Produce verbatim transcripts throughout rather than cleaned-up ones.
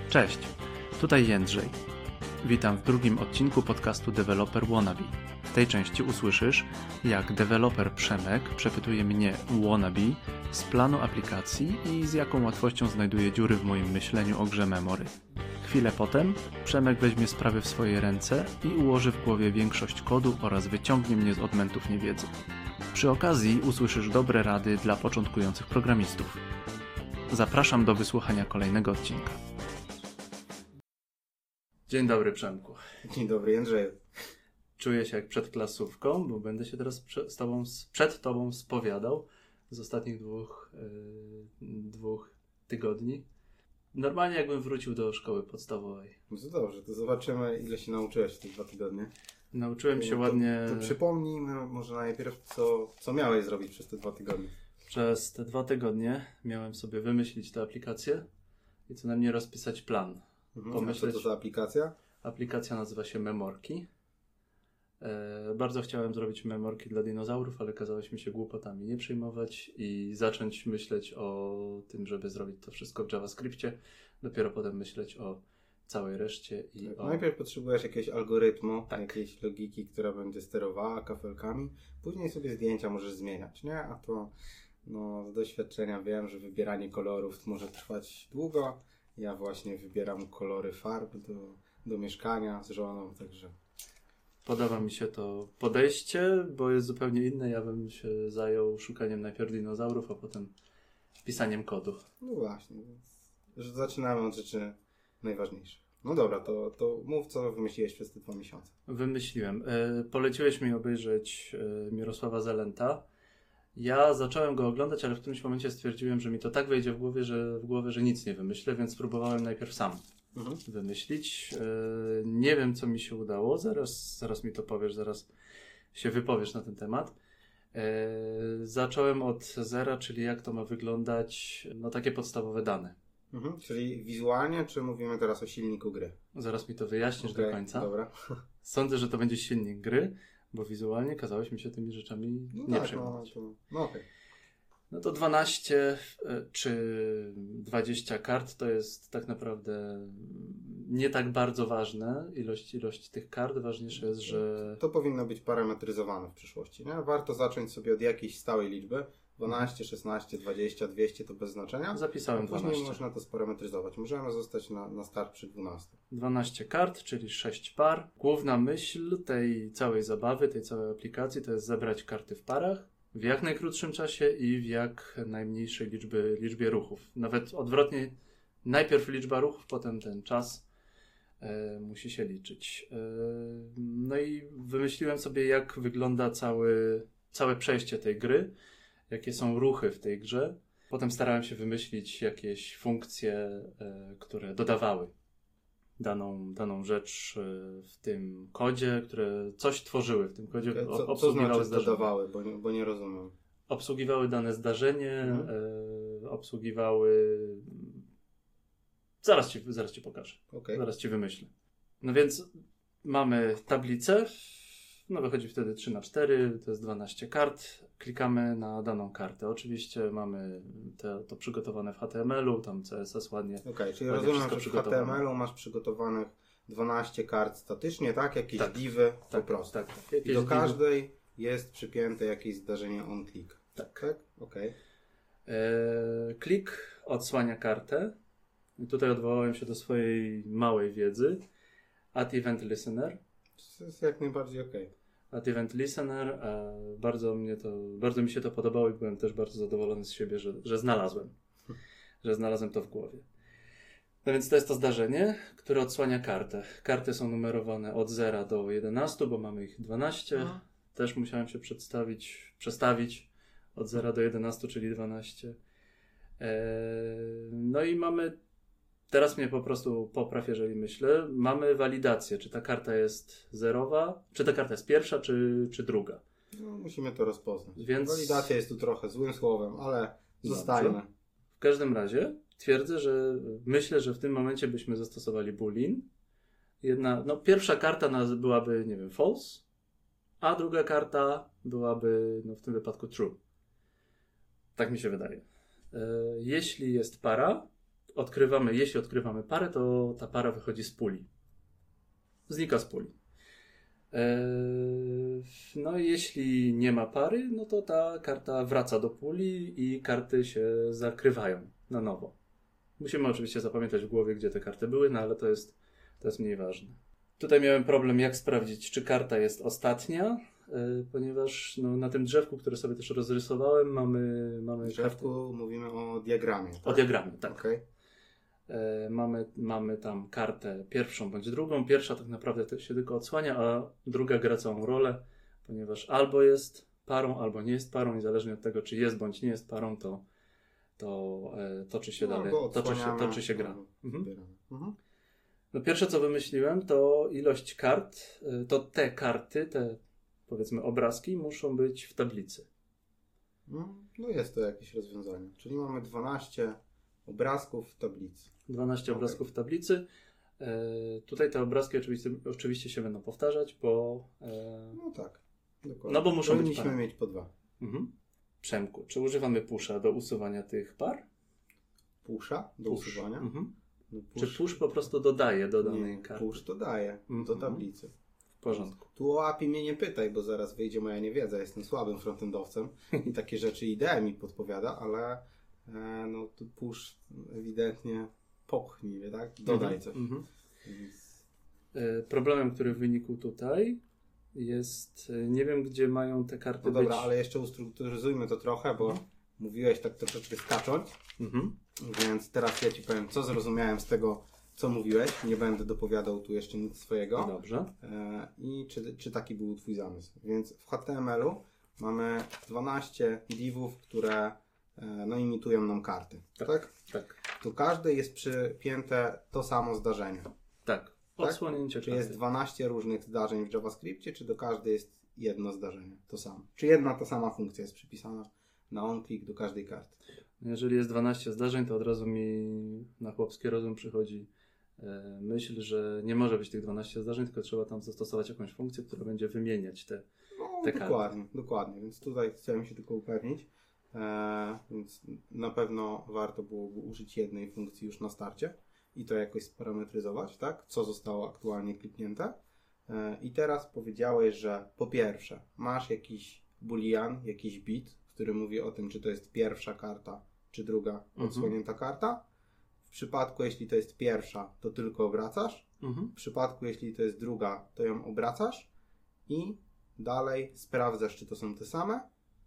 Cześć, tutaj Jędrzej. Witam w drugim odcinku podcastu Developer Wannabe. W tej części usłyszysz, jak deweloper Przemek przepytuje mnie, wannabe, z planu aplikacji i z jaką łatwością znajduje dziury w moim myśleniu o grze Memory. Chwilę potem Przemek weźmie sprawy w swoje ręce i ułoży w głowie większość kodu oraz wyciągnie mnie z odmętów niewiedzy. Przy okazji usłyszysz dobre rady dla początkujących programistów. Zapraszam do wysłuchania kolejnego odcinka. Dzień dobry, Przemku. Dzień dobry, Jędrzeju. Czuję się jak przed klasówką, bo będę się teraz prze, z tobą, przed tobą spowiadał z ostatnich dwóch, yy, dwóch tygodni. Normalnie jakbym wrócił do szkoły podstawowej. No to dobrze, to zobaczymy, ile się nauczyłeś w te dwa tygodnie. Nauczyłem się to, ładnie... To, to przypomnij może najpierw, co, co miałeś zrobić przez te dwa tygodnie. Przez te dwa tygodnie miałem sobie wymyślić tę aplikację i co najmniej rozpisać plan. Mhm. Pomyśleć... A co to za aplikacja? Aplikacja nazywa się Memorki. E, bardzo chciałem zrobić memorki dla dinozaurów, ale kazałeś mi się głupotami nie przejmować i zacząć myśleć o tym, żeby zrobić to wszystko w JavaScriptie. Dopiero potem myśleć o całej reszcie. I tak, o... Najpierw potrzebujesz jakiegoś algorytmu, tak. jakiejś logiki, która będzie sterowała kafelkami. Później sobie zdjęcia możesz zmieniać, nie? A to no, z doświadczenia wiem, że wybieranie kolorów może trwać długo. Ja właśnie wybieram kolory farb do, do mieszkania z żoną, także... Podoba mi się to podejście, bo jest zupełnie inne. Ja bym się zajął szukaniem najpierw dinozaurów, a potem pisaniem kodu. No właśnie, więc zaczynamy od rzeczy najważniejszych. No dobra, to, to mów, co wymyśliłeś przez te dwa miesiące. Wymyśliłem. E, poleciłeś mi obejrzeć e, Mirosława Zelenta. Ja zacząłem go oglądać, ale w którymś momencie stwierdziłem, że mi to tak wejdzie w głowie, że w głowę, że nic nie wymyślę, więc spróbowałem najpierw sam mhm. wymyślić. E, nie wiem, co mi się udało. Zaraz, zaraz mi to powiesz, zaraz się wypowiesz na ten temat. E, zacząłem od zera, czyli jak to ma wyglądać, no takie podstawowe dane. Mhm. Czyli wizualnie, czy mówimy teraz o silniku gry? Zaraz mi to wyjaśnisz okay, do końca. Dobra. Sądzę, że to będzie silnik gry, bo wizualnie kazałeś mi się tymi rzeczami no nie tak, przejmować. No, to, no okej. Okay. No to dwanaście czy dwadzieścia kart to jest tak naprawdę nie tak bardzo ważne, ilość, ilość tych kart. Ważniejsze jest, że... To powinno być parametryzowane w przyszłości, nie? Warto zacząć sobie od jakiejś stałej liczby. dwanaście, szesnaście, dwadzieścia, dwieście to bez znaczenia. Zapisałem później dwanaście. Można to sparametryzować. Możemy zostać na, na start przy dwunastu. dwanaście kart, czyli sześć par. Główna myśl tej całej zabawy, tej całej aplikacji to jest zebrać karty w parach w jak najkrótszym czasie i w jak najmniejszej liczby, liczbie ruchów. Nawet odwrotnie, najpierw liczba ruchów, potem ten czas e, musi się liczyć. E, no i wymyśliłem sobie, jak wygląda cały, całe przejście tej gry, jakie są ruchy w tej grze. Potem starałem się wymyślić jakieś funkcje, e, które dodawały daną, daną rzecz w tym kodzie, które coś tworzyły w tym kodzie. Okay. Co, obsługiwały co znaczy zdarzenie. dodawały, bo nie, bo nie rozumiem. Obsługiwały dane zdarzenie, mhm. e, obsługiwały... Zaraz ci, zaraz ci pokażę. Okay. Zaraz ci wymyślę. No więc mamy tablicę. No wychodzi wtedy trzy na cztery, to jest dwanaście kart. Klikamy na daną kartę. Oczywiście mamy te, to przygotowane w H T M L u, tam C S S ładnie. Okej, okay, czyli ładnie rozumiem, że w H T M L u masz przygotowanych dwanaście kart statycznie, tak? Jakieś tak, divy tak, po prostu. Tak, tak. I do każdej divy jest przypięte jakieś zdarzenie on-click. Tak. Tak? Okej. Okay. Eee, klik odsłania kartę. I tutaj odwołałem się do swojej małej wiedzy. Add Event Listener. To jest jak najbardziej okej. Okay. Add Event Listener. A bardzo, mnie to, bardzo mi się to podobało i byłem też bardzo zadowolony z siebie, że, że znalazłem. że znalazłem to w głowie. No więc to jest to zdarzenie, które odsłania kartę. Karty są numerowane od zera do jedenastu, bo mamy ich dwanaście. No. Też musiałem się przedstawić, przestawić od zera do jedenastu, czyli dwanaście. Eee, no i mamy, teraz mnie po prostu popraw, jeżeli myślę, mamy walidację, czy ta karta jest zerowa, czy ta karta jest pierwsza, czy, czy druga. No, musimy to rozpoznać. Więc... Walidacja jest tu trochę złym słowem, ale zostajmy. W każdym razie twierdzę, że myślę, że w tym momencie byśmy zastosowali boolean. Jedna, no pierwsza karta byłaby, nie wiem, false, a druga karta byłaby, no w tym wypadku true. Tak mi się wydaje. E, jeśli jest para, odkrywamy, jeśli odkrywamy parę, to ta para wychodzi z puli. Znika z puli. Eee, no i jeśli nie ma pary, no to ta karta wraca do puli i karty się zakrywają na nowo. Musimy oczywiście zapamiętać w głowie, gdzie te karty były, no ale to jest, to jest mniej ważne. Tutaj miałem problem, jak sprawdzić, czy karta jest ostatnia, yy, ponieważ no, na tym drzewku, które sobie też rozrysowałem, mamy... mamy W drzewku karty... mówimy o diagramie. Tak? O diagramie, tak. Okay. Yy, mamy, mamy tam kartę pierwszą bądź drugą. Pierwsza tak naprawdę to się tylko odsłania, a druga gra całą rolę, ponieważ albo jest parą, albo nie jest parą i zależnie od tego, czy jest bądź nie jest parą, to to yy, toczy się no, dalej, toczy się, toczy się gra. Mhm. Mhm. No pierwsze, co wymyśliłem, to ilość kart, to te karty, te powiedzmy obrazki muszą być w tablicy. No jest to jakieś rozwiązanie. Czyli mamy dwanaście obrazków w tablicy. dwanaście okay. obrazków w tablicy. E, tutaj te obrazki oczywiście, oczywiście się będą powtarzać, bo... E, no tak, dokładnie. No bo muszą Powinniśmy być mieć po dwa. Mhm. Przemku, czy używamy pusha do usuwania tych par? Pusha do push. usuwania? Mhm. No push. Czy push po prostu dodaje do danej nie, karty? Push dodaje mhm. do tablicy. W porządku. Tu o A P I mnie nie pytaj, bo zaraz wyjdzie moja niewiedza. Jestem słabym frontendowcem i takie rzeczy idea mi podpowiada, ale e, no tu push ewidentnie popchnij, tak? Dodaj mhm. coś. Mhm. Więc... E, problemem, który wynikł tutaj jest, nie wiem, gdzie mają te karty No dobra, być. ale jeszcze ustrukturyzujmy to trochę, bo mhm. mówiłeś tak troszeczkę skacząc, mhm. więc teraz ja Ci powiem, co zrozumiałem z tego, co mówiłeś. Nie będę dopowiadał tu jeszcze nic swojego. Dobrze. E, I czy, czy taki był Twój zamysł. Więc w H T M L u mamy dwanaście divów, które e, no, imitują nam karty. Tak, tak? Tak. Tu każde jest przypięte to samo zdarzenie. Tak. Odsłonięcie Czy karty. jest dwanaście różnych zdarzeń w JavaScriptie, czy do każdej jest jedno zdarzenie, to samo. Czy jedna ta sama funkcja jest przypisana na onClick do każdej karty. Jeżeli jest dwanaście zdarzeń, to od razu mi na chłopski rozum przychodzi e, myśl, że nie może być tych dwanaście zdarzeń, tylko trzeba tam zastosować jakąś funkcję, która będzie wymieniać te, no, te dokładnie, karty. Dokładnie, więc tutaj chciałem się tylko upewnić. E, więc na pewno warto byłoby użyć jednej funkcji już na starcie i to jakoś sparametryzować, tak? Co zostało aktualnie kliknięte. E, I teraz powiedziałeś, że po pierwsze masz jakiś boolean, jakiś bit, który mówi o tym, czy to jest pierwsza karta, czy druga odsłonięta mhm. karta. W przypadku, jeśli to jest pierwsza, to tylko obracasz. Mhm. W przypadku, jeśli to jest druga, to ją obracasz i dalej sprawdzasz, czy to są te same.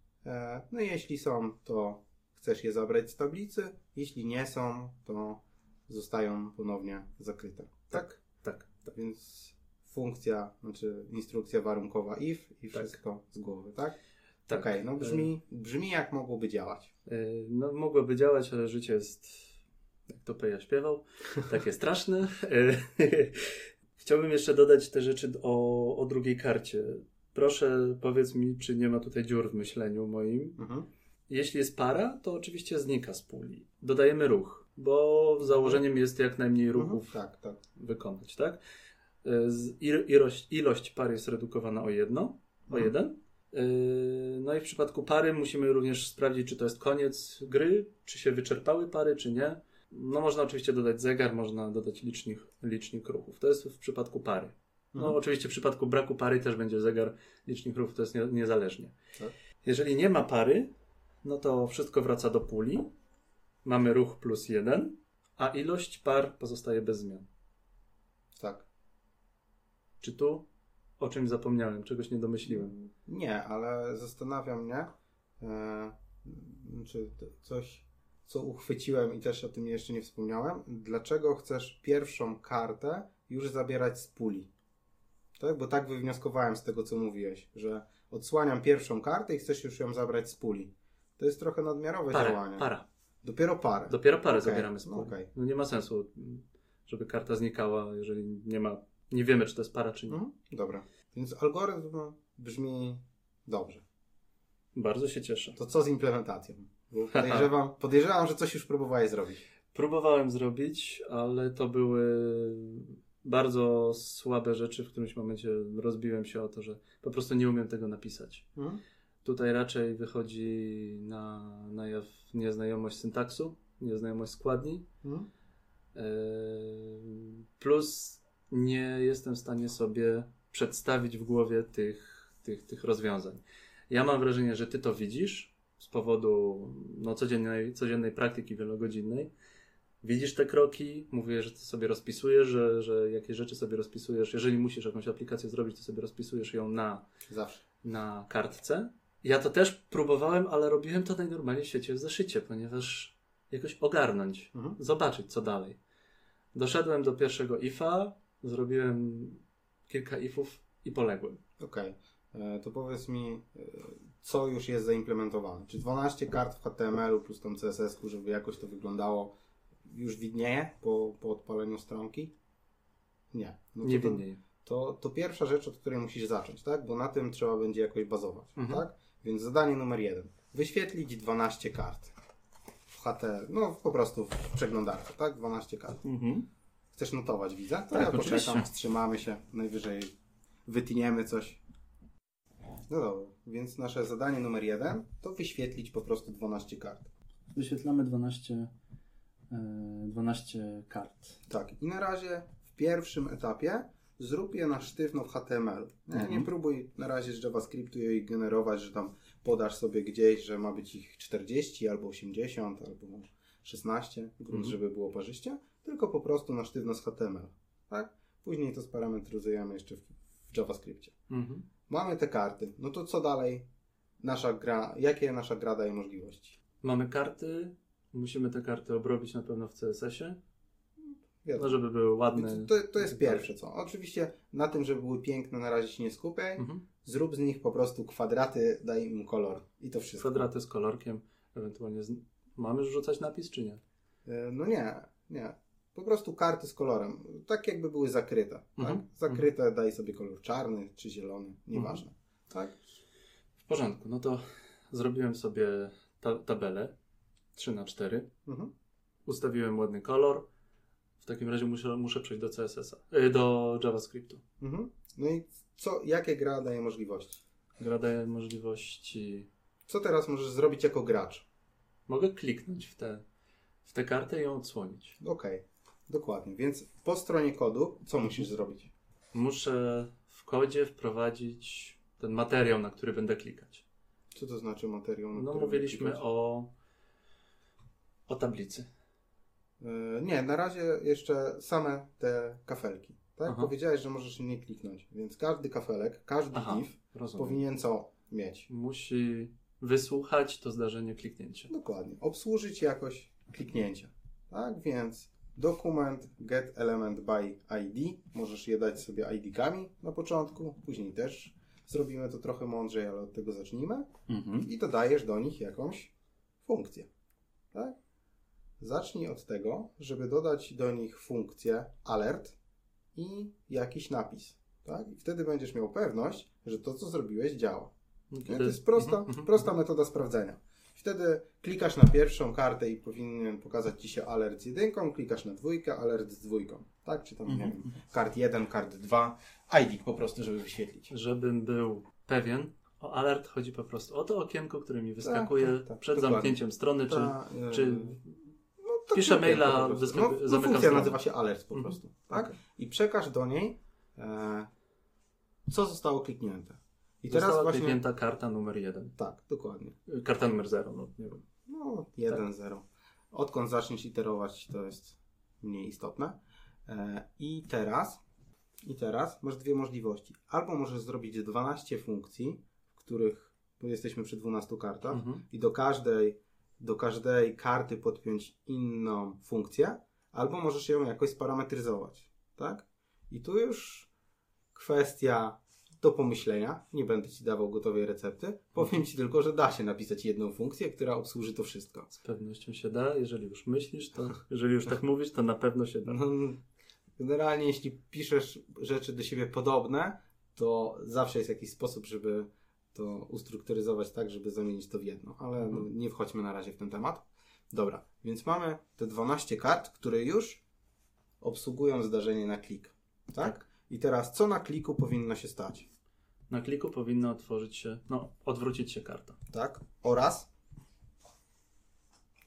No i jeśli są, to chcesz je zabrać z tablicy. Jeśli nie są, to zostają ponownie zakryte. Tak? Tak. tak. Więc funkcja, znaczy instrukcja warunkowa if i wszystko tak. z głowy, tak? Tak. Okej, okay, no brzmi, brzmi jak mogłoby działać. Yy, no mogłoby działać, ale życie jest, jak to Peja śpiewał, takie straszne. Chciałbym jeszcze dodać te rzeczy o, o drugiej karcie. Proszę powiedz mi, czy nie ma tutaj dziur w myśleniu moim. Mhm. Jeśli jest para, to oczywiście znika z puli. Dodajemy ruch, bo założeniem jest jak najmniej ruchów mhm. tak, tak. wykonać, tak? Ilość, ilość par jest redukowana o jedno, mhm. o jeden. No i w przypadku pary musimy również sprawdzić, czy to jest koniec gry, czy się wyczerpały pary, czy nie. No można oczywiście dodać zegar, można dodać licznik, licznik ruchów. To jest w przypadku pary. No mhm. oczywiście w przypadku braku pary też będzie zegar, licznik ruchów, to jest nie, niezależnie. Tak. Jeżeli nie ma pary, no to wszystko wraca do puli. Mamy ruch plus jeden, a ilość par pozostaje bez zmian. Tak. Czy tu o czymś zapomniałem, czegoś nie domyśliłem? Nie, ale zastanawia mnie, e, czy coś, co uchwyciłem i też o tym jeszcze nie wspomniałem. Dlaczego chcesz pierwszą kartę już zabierać z puli? Tak? Bo tak wywnioskowałem z tego, co mówiłeś, że odsłaniam pierwszą kartę i chcesz już ją zabrać z puli. To jest trochę nadmiarowe Parę, działanie. Para. Dopiero parę. Dopiero parę okay. zabieramy z puli. No, okay. No nie ma sensu, żeby karta znikała, jeżeli nie ma, nie wiemy, czy to jest para, czy nie. Mhm. Dobra. Więc algorytm brzmi dobrze. Bardzo się cieszę. To co z implementacją? Bo podejrzewam, podejrzewam, że coś już próbowałeś zrobić. Próbowałem zrobić, ale to były bardzo słabe rzeczy. W którymś momencie rozbiłem się o to, że po prostu nie umiem tego napisać. Mhm. Tutaj raczej wychodzi na, na jaw nieznajomość syntaksu, nieznajomość składni. Mhm. Yy, plus nie jestem w stanie sobie przedstawić w głowie tych, tych, tych rozwiązań. Ja mam wrażenie, że ty to widzisz z powodu no, codziennej, codziennej praktyki wielogodzinnej. Widzisz te kroki, mówię, że ty sobie rozpisujesz, że, że jakieś rzeczy sobie rozpisujesz. Jeżeli musisz jakąś aplikację zrobić, to sobie rozpisujesz ją na, Zawsze. na kartce. Ja to też próbowałem, ale robiłem to najnormalniej w świecie w zeszycie, ponieważ jakoś ogarnąć, Mhm. zobaczyć co dalej. Doszedłem do pierwszego ifa, zrobiłem kilka ifów i poległem. Okej. Okay. To powiedz mi, co już jest zaimplementowane? Czy dwanaście kart w H T M L u plus tam C S S-ku, żeby jakoś to wyglądało, już widnieje po, po odpaleniu stronki? Nie. No Nie to, widnieje. To, to pierwsza rzecz, od której musisz zacząć, tak? Bo na tym trzeba będzie jakoś bazować, Mhm. tak? Więc zadanie numer jeden. Wyświetlić dwanaście kart. W H T M L, no po prostu w przeglądarce, tak? dwanaście kart. Mhm. Chcesz notować, widzę? To Tak, ja poczekam, oczywiście. wstrzymamy się, najwyżej wytniemy coś. No dobra, więc nasze zadanie numer jeden to wyświetlić po prostu dwanaście kart. Wyświetlamy dwanaście, dwanaście kart. Tak, i na razie w pierwszym etapie zrób je na sztywno w H T M L. Nie, Mhm. nie próbuj na razie z JavaScriptu jej generować, że tam podasz sobie gdzieś, że ma być ich czterdzieści albo osiemdziesiąt albo szesnaście, grunt, Mhm. żeby było parzyście, tylko po prostu na sztywno z H T M L. Tak? Później to sparametryzujemy jeszcze w, w JavaScriptie. Mhm. Mamy te karty. No to co dalej? Nasza gra, jakie nasza gra daje możliwości? Mamy karty, musimy te karty obrobić na pewno w C S S ie, Wiadomo. no żeby były ładne. Więc to, to jest pierwsze co. Oczywiście na tym, żeby były piękne, na razie się nie skupiaj. Mhm. Zrób z nich po prostu kwadraty, daj im kolor. I to wszystko. Kwadraty z kolorkiem, ewentualnie z... mamy już rzucać napis czy nie? E, No nie, nie. Po prostu karty z kolorem. Tak jakby były zakryte. Mhm. Tak? Zakryte daj sobie kolor czarny czy zielony. Nieważne. Tak? W porządku, no to zrobiłem sobie ta- tabelę trzy na cztery. Mhm. Ustawiłem ładny kolor. W takim razie muszę, muszę przejść do C S S a, y, do JavaScriptu. Mhm. No i co, jakie gra daje możliwości? Gra daje możliwości... Co teraz możesz zrobić jako gracz? Mogę kliknąć w tę w tę kartę i ją odsłonić. Okej, dokładnie. Więc po stronie kodu co musisz zrobić? Muszę w kodzie wprowadzić ten materiał, na który będę klikać. Co to znaczy materiał? na No którym mówiliśmy klikać? o o tablicy. Yy, Nie, na razie jeszcze same te kafelki. Tak? Aha. Powiedziałeś, że możesz nie kliknąć. Więc każdy kafelek, każdy Aha, div rozumiem. powinien co mieć? Musi wysłuchać to zdarzenie kliknięcia. Dokładnie. Obsłużyć jakoś kliknięcia. Tak? Więc dokument get element by I D. Możesz je dać sobie I D-kami na początku. Później też zrobimy to trochę mądrzej, ale od tego zacznijmy. Mhm. I dodajesz do nich jakąś funkcję. Tak? Zacznij od tego, żeby dodać do nich funkcję alert i jakiś napis. Tak? I wtedy będziesz miał pewność, że to, co zrobiłeś, działa. Nie? To jest prosta, Mhm, mhm. prosta metoda sprawdzenia. Wtedy klikasz na pierwszą kartę i powinien pokazać Ci się alert z jedynką, klikasz na dwójkę, alert z dwójką. Tak? Czy tam, nie Mhm. wiem, kart jeden, kart dwa, I D po prostu, żeby wyświetlić. Żebym był pewien, o alert chodzi po prostu o to okienko, które mi wyskakuje Tak, tak, tak. przed Dokładnie. zamknięciem strony, czy, Ta, yy, czy no, to piszę okienko maila, po prostu. wyskaku- no, no, zamykam funkcja stronę. nazywa się alert po Mhm. prostu. Tak? Okej. I przekaż do niej e, co zostało kliknięte. I Została teraz właśnie... kliknięta karta numer jeden. Tak, dokładnie. Karta numer zero, no nie wiem. No, jeden zero. Odkąd zaczniesz iterować, to jest mniej istotne. E, I teraz i teraz masz dwie możliwości. Albo możesz zrobić dwanaście funkcji, w których tu jesteśmy przy dwunastu kartach Mhm. i do każdej, do każdej karty podpiąć inną funkcję, albo możesz ją jakoś sparametryzować. Tak? I tu już kwestia do pomyślenia. Nie będę Ci dawał gotowej recepty. Powiem Ci tylko, że da się napisać jedną funkcję, która obsłuży to wszystko. Z pewnością się da. Jeżeli już myślisz, to jeżeli już tak mówisz, to na pewno się da. No, generalnie jeśli piszesz rzeczy do siebie podobne, to zawsze jest jakiś sposób, żeby to ustrukturyzować tak, żeby zamienić to w jedno. Ale no, nie wchodźmy na razie w ten temat. Dobra, więc mamy te dwanaście kart, które już obsługują zdarzenie na klik. Tak? Tak. I teraz co na kliku powinno się stać? Na kliku powinna otworzyć się, no, odwrócić się karta. Tak? Oraz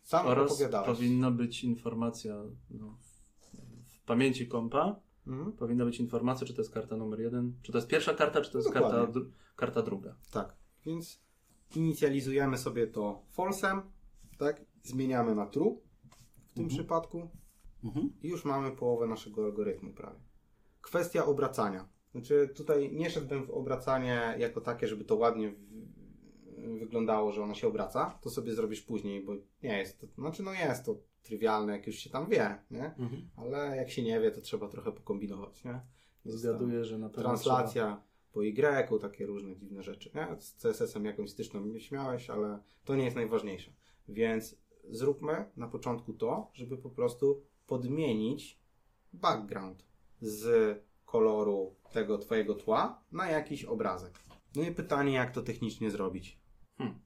Sam Oraz opowiadałeś. powinna być informacja no, w pamięci kompa. Mhm. Powinna być informacja, czy to jest karta numer jeden, czy to jest pierwsza karta, czy to jest Dokładnie. karta, dru- karta druga. Tak, więc inicjalizujemy sobie to false'em, tak? Zmieniamy na true w tym Mhm. przypadku Mhm. i już mamy połowę naszego algorytmu prawie. Kwestia obracania. Znaczy tutaj nie szedłbym w obracanie jako takie, żeby to ładnie w- wyglądało, że ona się obraca. To sobie zrobisz później, bo nie jest to, znaczy no jest to trywialne, jak już się tam wie, nie? Mhm. Ale jak się nie wie, to trzeba trochę pokombinować, nie? Jest tam Zgaduję, że na pewno translacja po Y, takie różne dziwne rzeczy, nie? Z C S S-em jakąś styczną nie śmiałeś, ale to nie jest najważniejsze. Więc zróbmy na początku to, żeby po prostu podmienić background z koloru tego twojego tła na jakiś obrazek. No i pytanie, jak to technicznie zrobić? Hmm.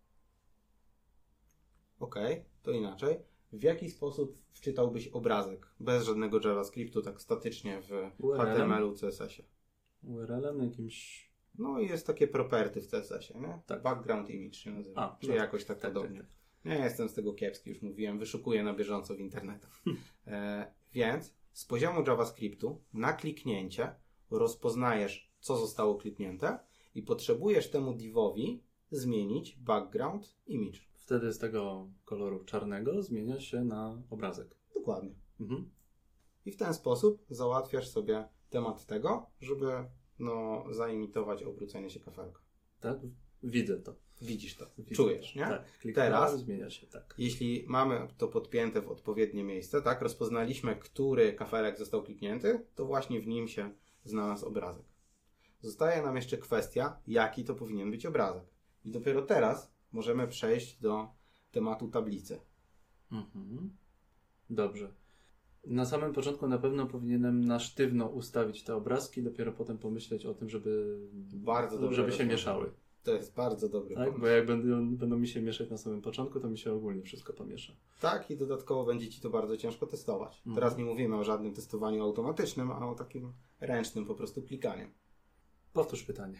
Okej, to inaczej. W jaki sposób wczytałbyś obrazek bez żadnego JavaScriptu, tak statycznie w U R L-em? H T M L-u, C S S-ie? U R L-em jakimś... No i jest takie property w C S S-ie, nie? Tak. Background image się nazywa. A, Czy no jakoś tak, tak, podobnie. tak, tak. Nie jestem z tego kiepski, już mówiłem, wyszukuję na bieżąco w internetach. E, więc z poziomu JavaScriptu na kliknięcie rozpoznajesz, co zostało kliknięte i potrzebujesz temu divowi zmienić background image. Wtedy z tego koloru czarnego zmienia się na obrazek. Dokładnie. Mhm. I w ten sposób załatwiasz sobie temat tego, żeby no, zaimitować obrócenie się kafelka. Tak? Widzę to. Widzisz to, Widzę czujesz, to. nie? Tak. Kliknąłem, Teraz zmienia się, tak. Jeśli mamy to podpięte w odpowiednie miejsce, tak, rozpoznaliśmy, który kafelek został kliknięty, to właśnie w nim się znalazł obrazek. Zostaje nam jeszcze kwestia, jaki to powinien być obrazek. I dopiero teraz możemy przejść do tematu tablicy. Mhm. Dobrze. Na samym początku na pewno powinienem na sztywno ustawić te obrazki, dopiero potem pomyśleć o tym, żeby, Bardzo dobre żeby się rozwiązanie. mieszały. To jest bardzo dobry Tak? pomysł. Bo jak będą, będą mi się mieszać na samym początku, to mi się ogólnie wszystko pomiesza. Tak, i dodatkowo będzie Ci to bardzo ciężko testować. Mhm. Teraz nie mówimy o żadnym testowaniu automatycznym, a o takim ręcznym po prostu klikaniu. Powtórz pytanie.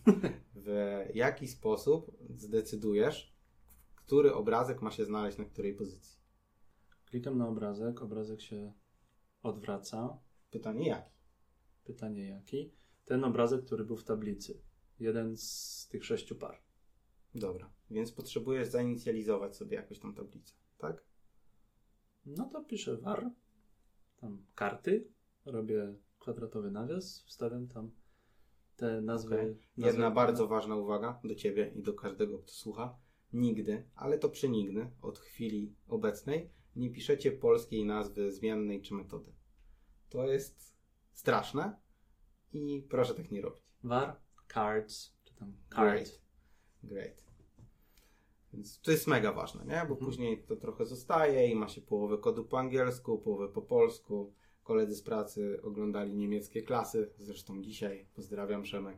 W jaki sposób zdecydujesz, który obrazek ma się znaleźć na której pozycji? Klikam na obrazek, obrazek się odwraca. Pytanie jaki? Pytanie jaki? Ten obrazek, który był w tablicy. Jeden z tych sześciu par. Dobra, więc potrzebujesz zainicjalizować sobie jakoś tą tablicę, tak? No to piszę var, tam karty, robię kwadratowy nawias, wstawiam tam te nazwy. Okay. nazwy Jedna bardzo ważna uwaga do Ciebie i do każdego, kto słucha. Nigdy, ale to przenigdy, od chwili obecnej nie piszecie polskiej nazwy zmiennej czy metody. To jest straszne i proszę tak nie robić. var, cards, czy tam card. Great. Great. Więc to jest mega ważne, nie? Bo Mhm. później to trochę zostaje i ma się połowę kodu po angielsku, połowę po polsku. Koledzy z pracy oglądali niemieckie klasy, zresztą dzisiaj, pozdrawiam Przemek,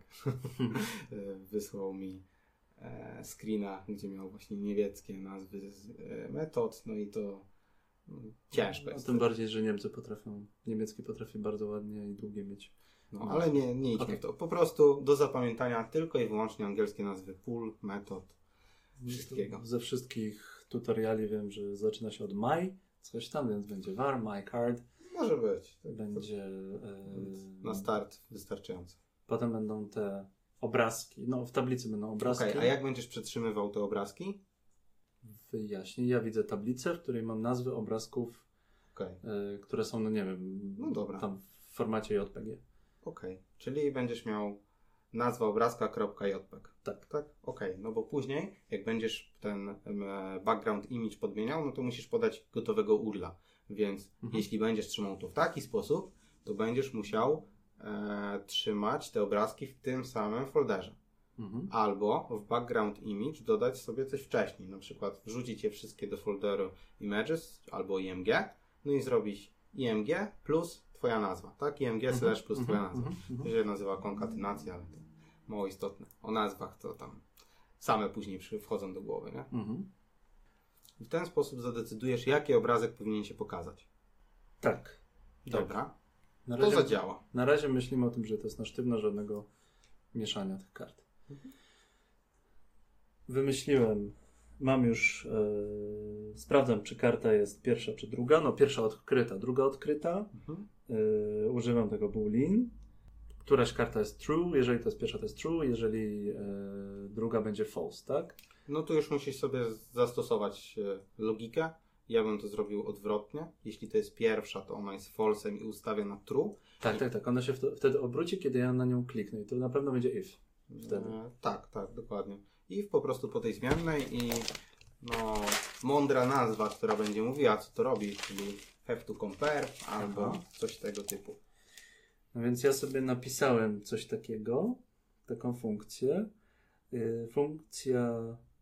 wysłał mi e, screena, gdzie miał właśnie niemieckie nazwy z, e, metod, no i to no, ciężko No, jest. tym bardziej, że Niemcy potrafią, niemiecki potrafi bardzo ładnie i długie mieć. No, ale nie, nie idźmy Okay. w to. Po prostu do zapamiętania tylko i wyłącznie angielskie nazwy pól, metod, wszystkiego. Ze wszystkich tutoriali wiem, że zaczyna się od my, coś tam, więc będzie var, my card, Może być. To- będzie... e, Na start wystarczająco. Potem będą te obrazki, no w tablicy będą obrazki. Okej, a jak będziesz przetrzymywał te obrazki? Wyjaśnię. Ja widzę tablicę, w której mam nazwy obrazków, Okej, e, które są, no nie wiem, No dobra. tam w formacie J P G. okej. Czyli będziesz miał nazwa obrazka.jpg. Tak. Tak? Okej, no bo później, jak będziesz ten em, background image podmieniał, no to musisz podać gotowego U R L-a. Więc Mhm. jeśli będziesz trzymał to w taki sposób, to będziesz musiał e, trzymać te obrazki w tym samym folderze. Mhm. Albo w background image dodać sobie coś wcześniej, na przykład wrzucić je wszystkie do folderu images albo I M G, no i zrobić I M G plus twoja nazwa, tak? I M G Mhm. slash plus twoja Mhm. nazwa. Mhm. To się nazywa konkatynacja, ale to mało istotne. O nazwach to tam same później przy- wchodzą do głowy, nie? Mhm. W ten sposób zadecydujesz, jaki obrazek powinien się pokazać. Tak. Dobra, Na to razie, zadziała. na razie myślimy o tym, że to jest na sztywno, żadnego mieszania tych kart. Mhm. Wymyśliłem, mam już sprawdzam, czy karta jest pierwsza, czy druga. No pierwsza odkryta, druga odkryta. Mhm. Yy, używam tego boolean. Któraś karta jest true, jeżeli to jest pierwsza, to jest true, jeżeli yy, druga będzie false, tak? No tu już musisz sobie zastosować e, logikę. Ja bym to zrobił odwrotnie. Jeśli to jest pierwsza, to ona jest false'em i ustawię na true. Tak, tak, tak. Ona się wtedy, wtedy obróci, kiedy ja na nią kliknę i to na pewno będzie if. Wtedy. E, tak, tak, dokładnie. I po prostu po tej zmiennej i no, mądra nazwa, która będzie mówiła, co to robi, czyli have to compare albo Aha. coś tego typu. No więc ja sobie napisałem coś takiego, taką funkcję. Yy, funkcja...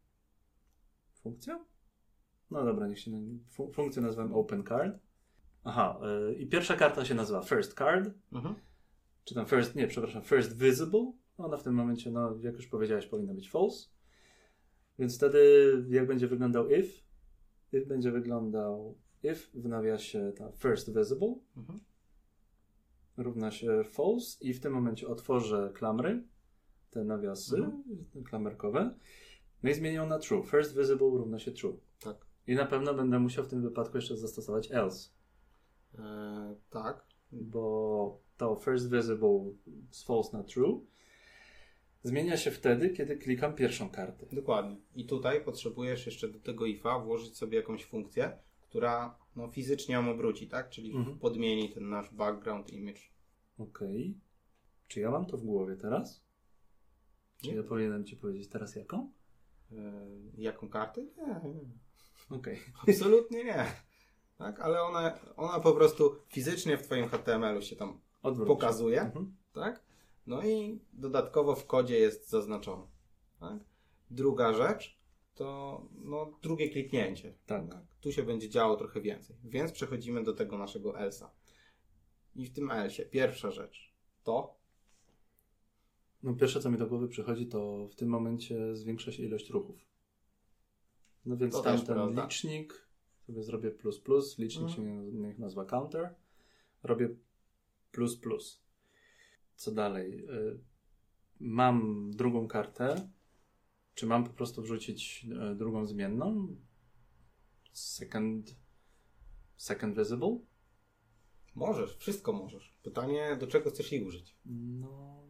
Funkcja? No dobra, niech się... Fun- funkcję nazwałem openCard. Aha, yy, i pierwsza karta się nazywa firstCard. Mhm. Czy tam first, nie, przepraszam, first visible. Ona w tym momencie, no jak już powiedziałeś, powinna być false. Więc wtedy jak będzie wyglądał if? If będzie wyglądał if w nawiasie ta first visible Mhm. równa się false i w tym momencie otworzę klamry, te nawiasy Mhm. klamerkowe, no i zmienię ją na true. First visible równa się true. Tak. I na pewno będę musiał w tym wypadku jeszcze zastosować else, E, tak. bo to first visible z false na true zmienia się wtedy, kiedy klikam pierwszą kartę. Dokładnie. I tutaj potrzebujesz jeszcze do tego ifa włożyć sobie jakąś funkcję, która no, fizycznie ją obróci, tak? Czyli Mhm. podmieni ten nasz background image. Okej. Czy ja mam to w głowie teraz? Czy Nie. ja powinienem ci powiedzieć teraz jaką? E, jaką kartę? Nie, nie. Okej. Absolutnie nie. Tak? Ale ona, ona po prostu fizycznie w twoim H T M L-u się tam Odwróć. pokazuje. Mhm. Tak? No i dodatkowo w kodzie jest zaznaczone. Tak? Druga rzecz to no, drugie kliknięcie. Tak. Tu się będzie działo trochę więcej. Więc przechodzimy do tego naszego else'a. I w tym else'ie pierwsza rzecz to No pierwsze, co mi do głowy przychodzi, to w tym momencie zwiększa się ilość ruchów. No więc To tam też ten prawda. licznik, sobie zrobię plus plus, licznik Mhm. się niech nazwa counter, robię plus plus. Co dalej? Y, Mam drugą kartę, czy mam po prostu wrzucić y, drugą zmienną? Second, second visible? możesz, wszystko możesz. Pytanie, do czego chcesz jej użyć? No,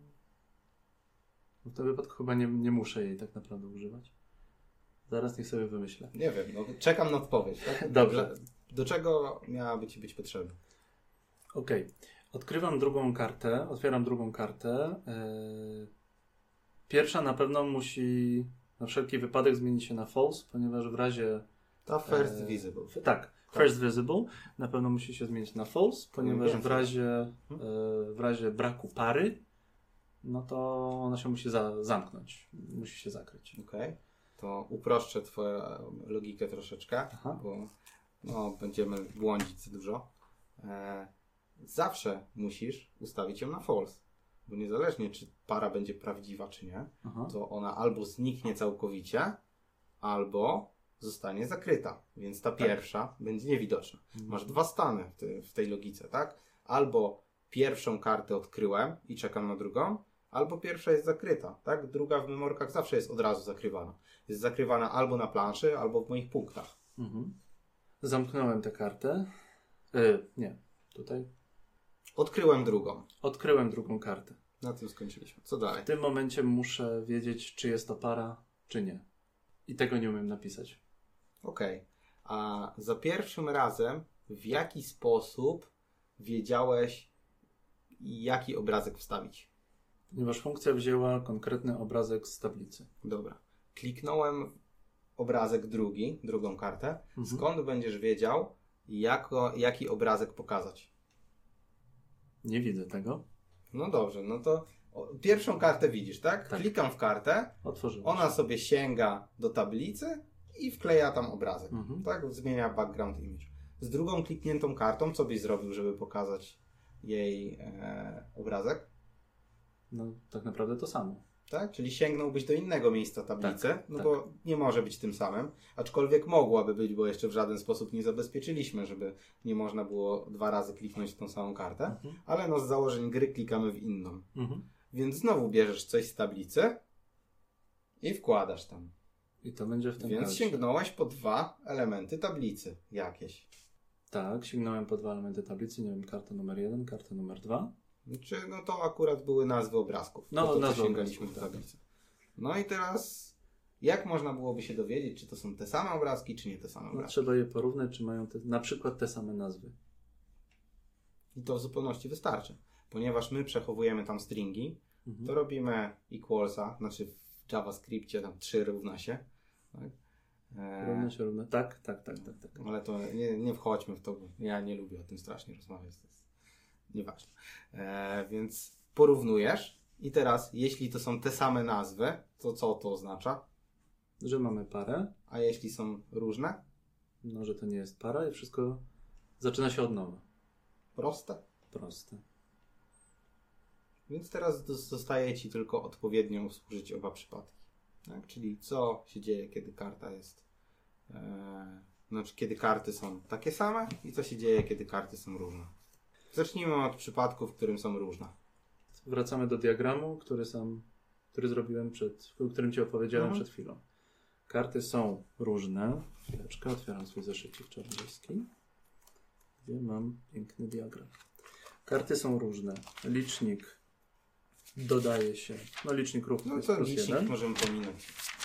w tym wypadku chyba nie, nie muszę jej tak naprawdę używać. Zaraz niech sobie wymyślę. Nie wiem, no, czekam na odpowiedź. Tak? Dobrze. Do czego miałaby Ci być potrzebna? Okej. Odkrywam drugą kartę, otwieram drugą kartę. Yy, Pierwsza na pewno musi na wszelki wypadek zmienić się na false, ponieważ w razie... Ta first e, visible. f- tak, first visible na pewno musi się zmienić na false, ponieważ w więcej. razie, e, w razie braku pary, no to ona się musi za, zamknąć, musi się zakryć. Okej. To uproszczę Twoją logikę troszeczkę, Aha. bo no, będziemy błądzić za dużo. E, zawsze musisz ustawić ją na false, bo niezależnie czy para będzie prawdziwa czy nie, Aha. to ona albo zniknie całkowicie, albo zostanie zakryta, więc ta Tak. pierwsza będzie niewidoczna. Masz dwa stany w, te, w tej logice, tak? Albo pierwszą kartę odkryłem i czekam na drugą, albo pierwsza jest zakryta, tak? Druga w memorkach zawsze jest od razu zakrywana. Jest zakrywana albo na planszy, albo w moich punktach. Mhm. Zamknąłem tę kartę. E, nie, tutaj. Odkryłem drugą. Odkryłem drugą kartę. Na tym skończyliśmy. Co dalej? W tym momencie muszę wiedzieć, czy jest to para, czy nie. I tego nie umiem napisać. Okej. A za pierwszym razem w jaki sposób wiedziałeś, jaki obrazek wstawić? Ponieważ funkcja wzięła konkretny obrazek z tablicy. Dobra. Kliknąłem w obrazek drugi, drugą kartę. Mhm. Skąd będziesz wiedział, jako, jaki obrazek pokazać? Nie widzę tego. No dobrze, no to o, pierwszą kartę widzisz, tak? Tak. Klikam w kartę, Otworzyłem. ona sobie sięga do tablicy i wkleja tam obrazek. Mhm. Tak? Zmienia background image. Z drugą klikniętą kartą, co byś zrobił, żeby pokazać jej e, obrazek? No, tak naprawdę to samo. Tak? Czyli sięgnąłbyś do innego miejsca tablicy, Tak, no tak. bo nie może być tym samym, aczkolwiek mogłaby być, bo jeszcze w żaden sposób nie zabezpieczyliśmy, żeby nie można było dwa razy kliknąć w tą samą kartę, Mhm. ale no z założeń gry klikamy w inną. Mhm. Więc znowu bierzesz coś z tablicy i wkładasz tam. I to będzie w tym Więc karcie. sięgnąłeś po dwa elementy tablicy jakieś. Tak, sięgnąłem po dwa elementy tablicy, nie wiem, karta numer jeden, karta numer dwa. Czy no to akurat były nazwy obrazków. No, to, to, nazwy to sięgaliśmy obrazków, do tablicy. No i teraz jak można byłoby się dowiedzieć, czy to są te same obrazki, czy nie te same No, obrazki? trzeba je porównać, czy mają te, na przykład te same nazwy. I to w zupełności wystarczy. Ponieważ my przechowujemy tam stringi, Mhm. to robimy equalsa, znaczy w JavaScriptie tam trzy równa się. Tak? E, Równe się równe. Tak, tak, tak, tak, tak. ale to nie, nie wchodźmy w to, bo ja nie lubię o tym strasznie rozmawiać, to jest nieważne. E, więc porównujesz i teraz, jeśli to są te same nazwy, to co to oznacza? Że mamy parę, A jeśli są różne? no, że to nie jest para i wszystko zaczyna się od nowa. Proste. Proste. Więc teraz do- zostaje Ci tylko odpowiednio usłużyć oba przypadki. Tak? Czyli co się dzieje, kiedy karta jest... E, znaczy, kiedy karty są takie same i co się dzieje, kiedy karty są różne. Zacznijmy od przypadku, w którym są różne. Wracamy do diagramu, który sam, który zrobiłem przed, o którym Ci opowiedziałem Mhm. przed chwilą. Karty są różne. Chwileczkę, otwieram swój zeszycik czarnoryski, gdzie mam piękny diagram. Karty są różne. Licznik dodaje się, no licznik ruchu No jest to plus licznik jeden. możemy pominąć.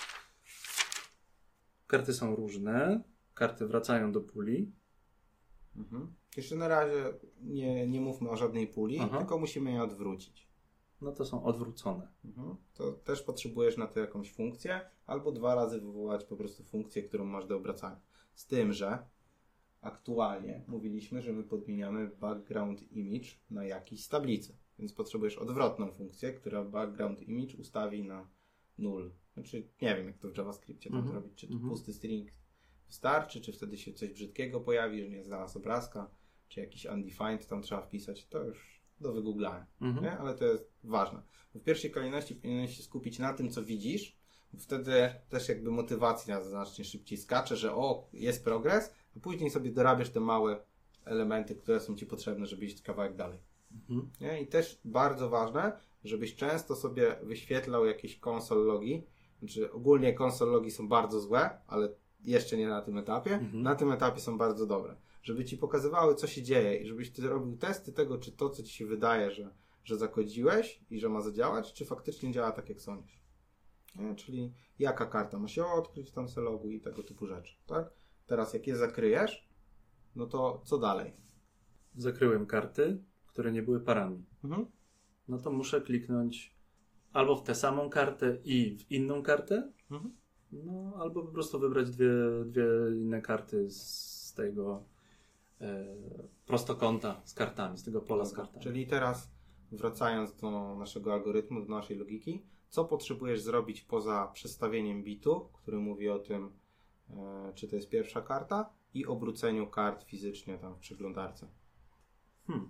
Karty są różne. Karty wracają do puli. Mhm. Jeszcze na razie nie, nie mówmy o żadnej puli, Aha. tylko musimy je odwrócić. No to są odwrócone. Mhm. To też potrzebujesz na to jakąś funkcję, albo dwa razy wywołać po prostu funkcję, którą masz do obracania. Z tym, że aktualnie mówiliśmy, że my podmieniamy background image na jakiś z tablicy. Więc potrzebujesz odwrotną funkcję, która background image ustawi na null. Znaczy, nie wiem jak to w JavaScriptie tam Mhm. zrobić. Czy to Mhm. pusty string wystarczy, czy wtedy się coś brzydkiego pojawi, że nie znalazł obrazka, czy jakiś undefined tam trzeba wpisać. To już do wygooglania. Mhm. Nie? Ale to jest ważne. W pierwszej kolejności powinieneś się skupić na tym, co widzisz, bo wtedy też jakby motywacja znacznie szybciej skacze, że o, jest progres, a później sobie dorabiasz te małe elementy, które są Ci potrzebne, żeby iść kawałek dalej. Mhm. Nie? I też bardzo ważne, żebyś często sobie wyświetlał jakieś console logi. Znaczy ogólnie console logi są bardzo złe, ale jeszcze nie na tym etapie. Mhm. Na tym etapie są bardzo dobre. Żeby Ci pokazywały, co się dzieje i żebyś Ty robił testy tego, czy to, co Ci się wydaje, że, że zakodziłeś i że ma zadziałać, czy faktycznie działa tak, jak sądzisz. Nie? Czyli jaka karta ma się odkryć tam se logu i tego typu rzeczy. Tak? Teraz jak je zakryjesz, no to co dalej? Zakryłem karty, które nie były parami. Mhm. No to muszę kliknąć albo w tę samą kartę i w inną kartę, Mhm. no albo po prostu wybrać dwie, dwie inne karty z tego e, prostokąta z kartami, z tego pola z kartami. Czyli teraz wracając do naszego algorytmu, do naszej logiki, co potrzebujesz zrobić poza przestawieniem bitu, który mówi o tym, e, czy to jest pierwsza karta, i obróceniu kart fizycznie tam w przeglądarce. Hmm.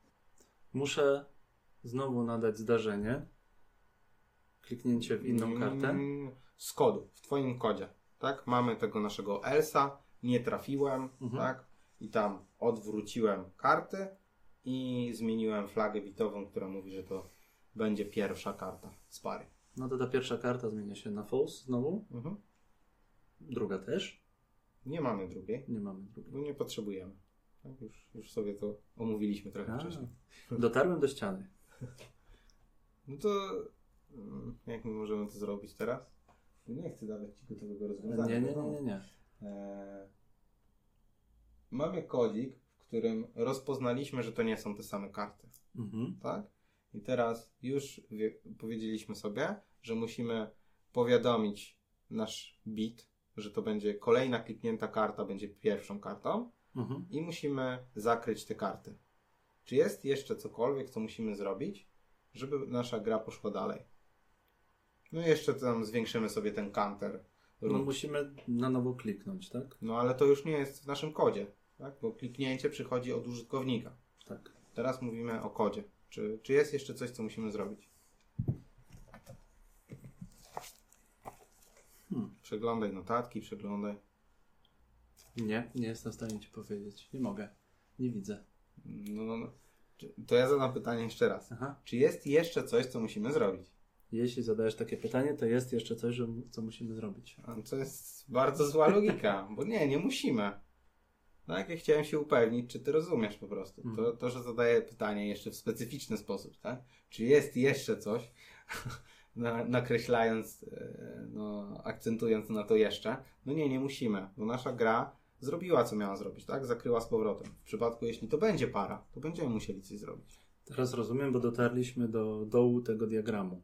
Muszę znowu nadać zdarzenie, kliknięcie w inną kartę. Mm, Z kodu, w Twoim kodzie. Tak? Mamy tego naszego elsa, nie trafiłem, Mhm. tak? I tam odwróciłem karty i zmieniłem flagę bitową, która mówi, że to będzie pierwsza karta z pary. No to ta pierwsza karta zmienia się na false znowu, Mhm. druga też. Nie mamy drugiej, Nie mamy drugiej. bo nie potrzebujemy. Tak? Już, już sobie to omówiliśmy trochę A, wcześniej. dotarłem do ściany. No to mm, jak my możemy to zrobić teraz? Nie chcę dawać Ci gotowego rozwiązania. Nie, nie, nie, wiadomo. nie, nie. Eee, mamy kodzik, w którym rozpoznaliśmy, że to nie są te same karty. Mhm. Tak? I teraz już wie, powiedzieliśmy sobie, że musimy powiadomić nasz bit, że to będzie kolejna kliknięta karta, będzie pierwszą kartą Mhm. i musimy zakryć te karty. Czy jest jeszcze cokolwiek, co musimy zrobić, żeby nasza gra poszła dalej? No i jeszcze tam zwiększymy sobie ten counter. No Rund. musimy na nowo kliknąć, tak? No ale to już nie jest w naszym kodzie, tak? Bo kliknięcie przychodzi od użytkownika. Tak. Teraz mówimy o kodzie. Czy, czy jest jeszcze coś, co musimy zrobić? Hmm. Przeglądaj notatki, przeglądaj. Nie, nie jestem w stanie Ci powiedzieć. Nie mogę. Nie widzę. No, no, no. Czy- To ja zadam pytanie jeszcze raz. Aha. Czy jest jeszcze coś, co musimy zrobić? jeśli zadajesz takie pytanie, to jest jeszcze coś, że, co musimy zrobić. To jest bardzo zła logika, bo nie, nie musimy. Tak, ja chciałem się upewnić, czy ty rozumiesz po prostu. Mhm. To, to, że zadaję pytanie jeszcze w specyficzny sposób, tak? Czy jest jeszcze coś, na, nakreślając, no, akcentując na to jeszcze. No nie, nie musimy, bo nasza gra zrobiła, co miała zrobić, tak? Zakryła z powrotem. W przypadku, jeśli to będzie para, to będziemy musieli coś zrobić. Teraz rozumiem, bo dotarliśmy do dołu tego diagramu.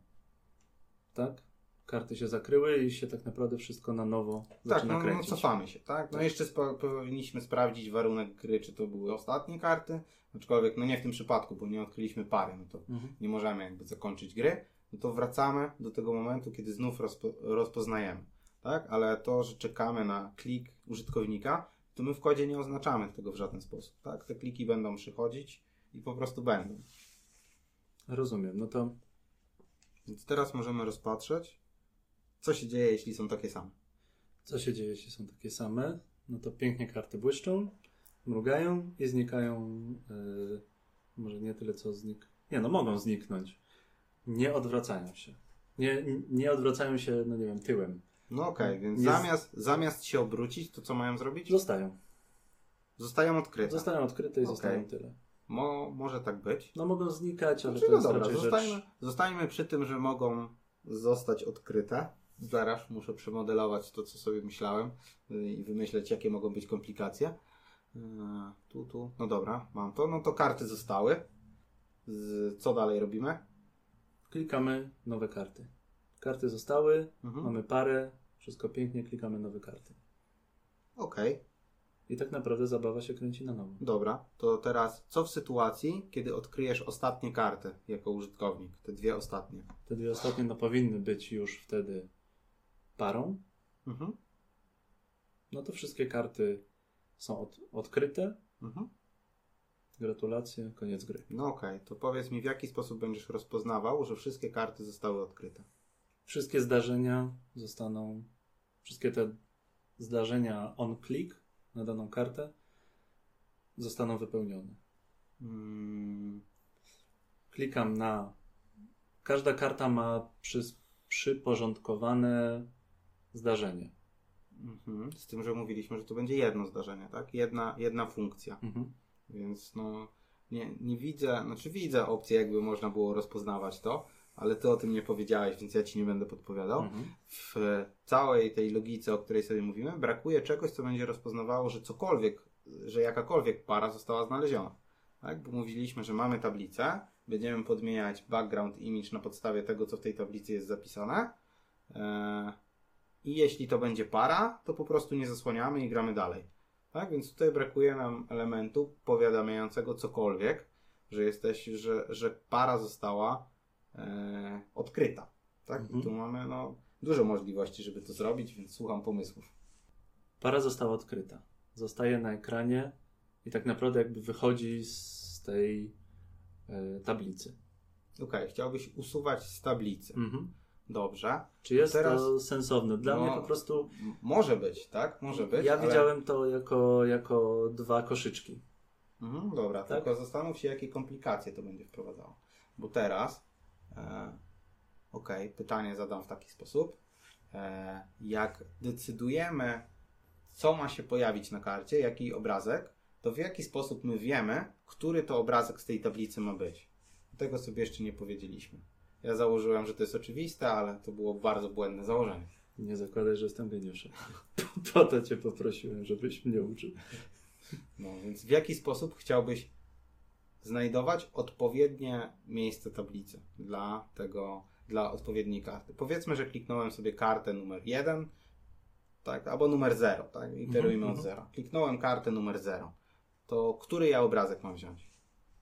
Tak? Karty się zakryły i się tak naprawdę wszystko na nowo Tak, zaczyna no, no kręcić. cofamy się, tak? No Tak. jeszcze spo, powinniśmy sprawdzić warunek gry, czy to były ostatnie karty, aczkolwiek no nie w tym przypadku, bo nie odkryliśmy pary, no to Mhm. nie możemy jakby zakończyć gry, no to wracamy do tego momentu, kiedy znów rozpo, rozpoznajemy, tak? Ale to, że czekamy na klik użytkownika, to my w kodzie nie oznaczamy tego w żaden sposób, tak? Te kliki będą przychodzić i po prostu będą. Rozumiem. No to Więc teraz możemy rozpatrzeć, co się dzieje, jeśli są takie same. co się dzieje, jeśli są takie same? No to pięknie karty błyszczą, mrugają i znikają. Yy, może nie tyle co znik... Nie, no mogą zniknąć. Nie odwracają się. Nie, nie odwracają się, no nie wiem, tyłem. No okej, okay, więc Nie zamiast, zamiast się obrócić, to co mają zrobić? Zostają. Zostają odkryte. Zostają odkryte i Okej. zostają tyle. Mo, może tak być. No mogą znikać, ale Znaczy, to no jest dobra, raczej zostańmy, rzecz... zostańmy przy tym, że mogą zostać odkryte. Zaraz muszę przemodelować to, co sobie myślałem yy, i wymyśleć, jakie mogą być komplikacje. Yy, tu, tu. No dobra, mam to. No to karty zostały. Z, co dalej robimy? Klikamy nowe karty. Karty zostały, Mhm. mamy parę, wszystko pięknie, klikamy nowe karty. Okej, okay. I tak naprawdę zabawa się kręci na nowo. Dobra. To teraz co w sytuacji, kiedy odkryjesz ostatnie karty jako użytkownik? Te dwie ostatnie. Te dwie ostatnie no, powinny być już wtedy parą. Mhm. No to wszystkie karty są od, odkryte. Mhm. Gratulacje, koniec gry. No okej, okay. To powiedz mi, w jaki sposób będziesz rozpoznawał, że wszystkie karty zostały odkryte? Wszystkie zdarzenia zostaną, wszystkie te zdarzenia on-click na daną kartę zostaną wypełnione. Hmm. Klikam na... Każda karta ma przy, przyporządkowane zdarzenie. Mhm. Z tym, że mówiliśmy, że to będzie jedno zdarzenie, tak? Jedna, jedna funkcja. Mhm. Więc no nie, nie widzę, znaczy widzę opcję, jakby można było rozpoznawać to, ale ty o tym nie powiedziałeś, więc ja ci nie będę podpowiadał. Mhm. W całej tej logice, o której sobie mówimy, brakuje czegoś, co będzie rozpoznawało, że cokolwiek, że jakakolwiek para została znaleziona. Tak? Bo mówiliśmy, że mamy tablicę, będziemy podmieniać background image na podstawie tego, co w tej tablicy jest zapisane. Eee, I jeśli to będzie para, to po prostu nie zasłaniamy i gramy dalej. Tak? Więc tutaj brakuje nam elementu powiadamiającego cokolwiek, że jesteś, że, że para została e, odkryta. Tak? Mhm. I tu mamy no, dużo możliwości, żeby to zrobić, więc słucham pomysłów. Para została odkryta. Zostaje na ekranie i tak naprawdę jakby wychodzi z tej e, tablicy. Okej, okay, chciałbyś usuwać z tablicy. Mhm. Dobrze. Czy jest Teraz, to sensowne? Dla no, mnie po prostu... m- może być, tak? Może być. Ja ale... widziałem to jako, jako dwa koszyczki. Mhm, dobra, Tak? tylko zastanów się, jakie komplikacje to będzie wprowadzało. Bo teraz, e, okej, okay, pytanie zadam w taki sposób. E, jak decydujemy, co ma się pojawić na karcie, jaki obrazek, to w jaki sposób my wiemy, który to obrazek z tej tablicy ma być. Tego sobie jeszcze nie powiedzieliśmy. Ja założyłem, że to jest oczywiste, ale to było bardzo błędne założenie. Nie zakładaj, że jestem geniuszem. Po to cię poprosiłem, żebyś mnie uczył. No więc w jaki sposób chciałbyś znajdować odpowiednie miejsce tablicy dla tego, dla odpowiedniej karty? Powiedzmy, że kliknąłem sobie kartę numer jeden, tak, albo numer zero, tak, iterujmy Mhm, od zera. Kliknąłem kartę numer zero. To który ja obrazek mam wziąć?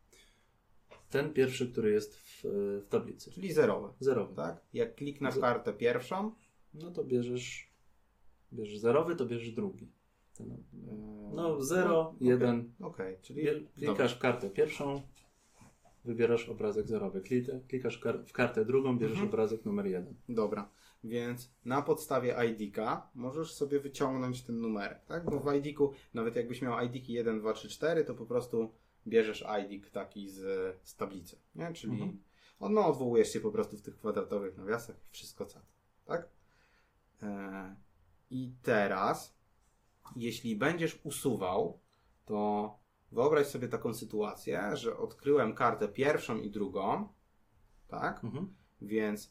Ten pierwszy, który jest w, w tablicy. Czyli zerowy. Zerowy. Tak? Jak kliknę w Ze- kartę pierwszą, No to bierzesz, bierzesz zerowy, to bierzesz drugi. Ten, yy, no zero, no, jeden. Okej, okay, czyli Bie- Klikasz w kartę pierwszą, wybierasz obrazek zerowy. Klika- Klikasz w kar- w kartę drugą, bierzesz Mhm. obrazek numer jeden. Dobra, więc na podstawie I D-ka możesz sobie wyciągnąć ten numerek, tak? Bo w I D-ku, nawet jakbyś miał I D-ki jeden, dwa, trzy, cztery, to po prostu bierzesz I D-k taki z, z tablicy, nie? Czyli Mhm. On, no, odwołujesz się po prostu w tych kwadratowych nawiasach, wszystko co, tak? E, I teraz, jeśli będziesz usuwał, to wyobraź sobie taką sytuację, że odkryłem kartę pierwszą i drugą, tak? Mhm. Więc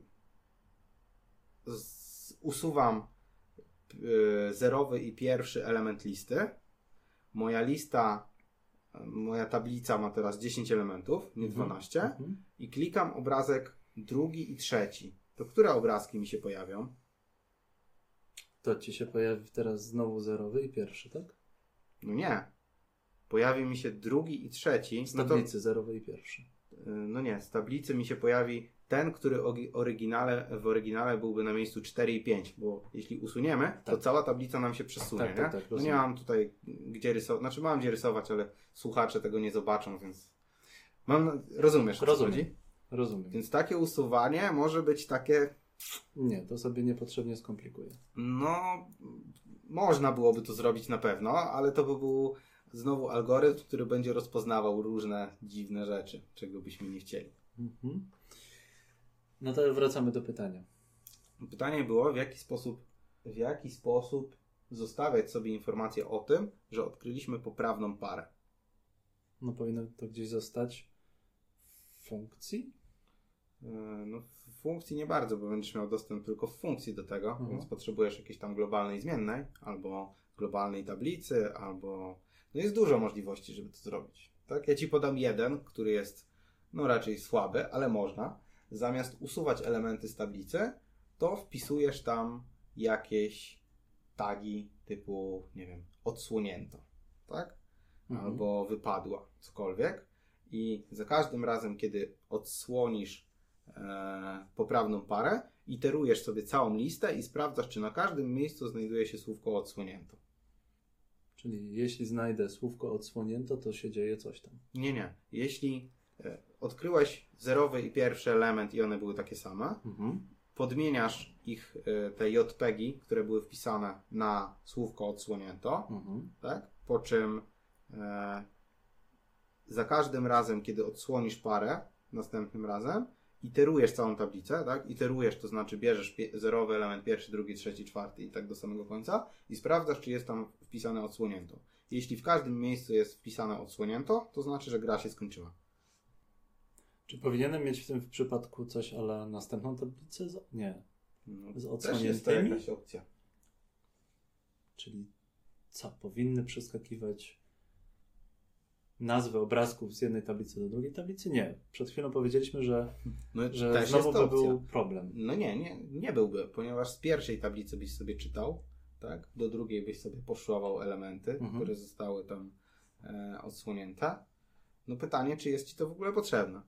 z, usuwam y, zerowy i pierwszy element listy. Moja lista, moja tablica ma teraz dziesięć elementów, nie dwanaście. Mhm. I klikam obrazek drugi i trzeci. To które obrazki mi się pojawią? To ci się pojawi teraz znowu zerowy i pierwszy, tak? No nie. Pojawi mi się drugi i trzeci. Z No to, tablicy zerowy i pierwszy. no nie, z tablicy mi się pojawi ten, który oryginale, w oryginale byłby na miejscu cztery i pięć, bo jeśli usuniemy, to Tak. cała tablica nam się przesunie, Tak, nie? tak, tak, no nie rozumiem. mam tutaj gdzie rysować, znaczy mam gdzie rysować, ale słuchacze tego nie zobaczą, więc mam, rozumiesz, o co Rozumiem. chodzi? Rozumiem. Więc takie usuwanie może być takie, Nie, to sobie niepotrzebnie skomplikuje. no można byłoby to zrobić na pewno, ale to by był znowu algorytm, który będzie rozpoznawał różne dziwne rzeczy, czego byśmy nie chcieli. Mhm. No to wracamy do pytania. Pytanie było, w jaki sposób, w jaki sposób zostawiać sobie informację o tym, że odkryliśmy poprawną parę. No powinno to gdzieś zostać w funkcji? Yy, No, w funkcji nie bardzo, bo będziesz miał dostęp tylko w funkcji do tego, Mhm. więc potrzebujesz jakiejś tam globalnej zmiennej, albo globalnej tablicy, albo... No jest dużo możliwości, żeby to zrobić. Tak? Ja Ci podam jeden, który jest no raczej słaby, ale można. Zamiast usuwać elementy z tablicy, to wpisujesz tam jakieś tagi typu, nie wiem, odsłonięto, tak? Mhm. Albo wypadła, cokolwiek. I za każdym razem, kiedy odsłonisz e, poprawną parę, iterujesz sobie całą listę i sprawdzasz, czy na każdym miejscu znajduje się słówko odsłonięto. Czyli jeśli znajdę słówko odsłonięto, to się dzieje coś tam. Nie, nie. Jeśli e, odkryłeś zerowy i pierwszy element i one były takie same, Mhm. podmieniasz ich, e, te J P G i, które były wpisane na słówko odsłonięto, Mhm. tak? Po czym e, za każdym razem, kiedy odsłonisz parę, następnym razem, iterujesz całą tablicę, tak? Iterujesz, to znaczy bierzesz pie- zerowy element, pierwszy, drugi, trzeci, czwarty i tak do samego końca i sprawdzasz, czy jest tam wpisane odsłonięto. Jeśli w każdym miejscu jest wpisane odsłonięto, to znaczy, że gra się skończyła. Czy powinienem mieć w tym w przypadku coś ale następną tablicę? Z... Nie. No, Z też jest to odsłoniętymi? jakaś opcja. Czyli co? Powinny przeskakiwać nazwy obrazków z jednej tablicy do drugiej tablicy? Nie. Przed chwilą powiedzieliśmy, że, No, że też znowu jest by to opcja. był problem. No nie, nie, nie byłby, ponieważ z pierwszej tablicy byś sobie czytał, tak? Do drugiej byś sobie poszłował elementy, Mhm. które zostały tam e, odsłonięte. No pytanie, czy jest Ci to w ogóle potrzebne?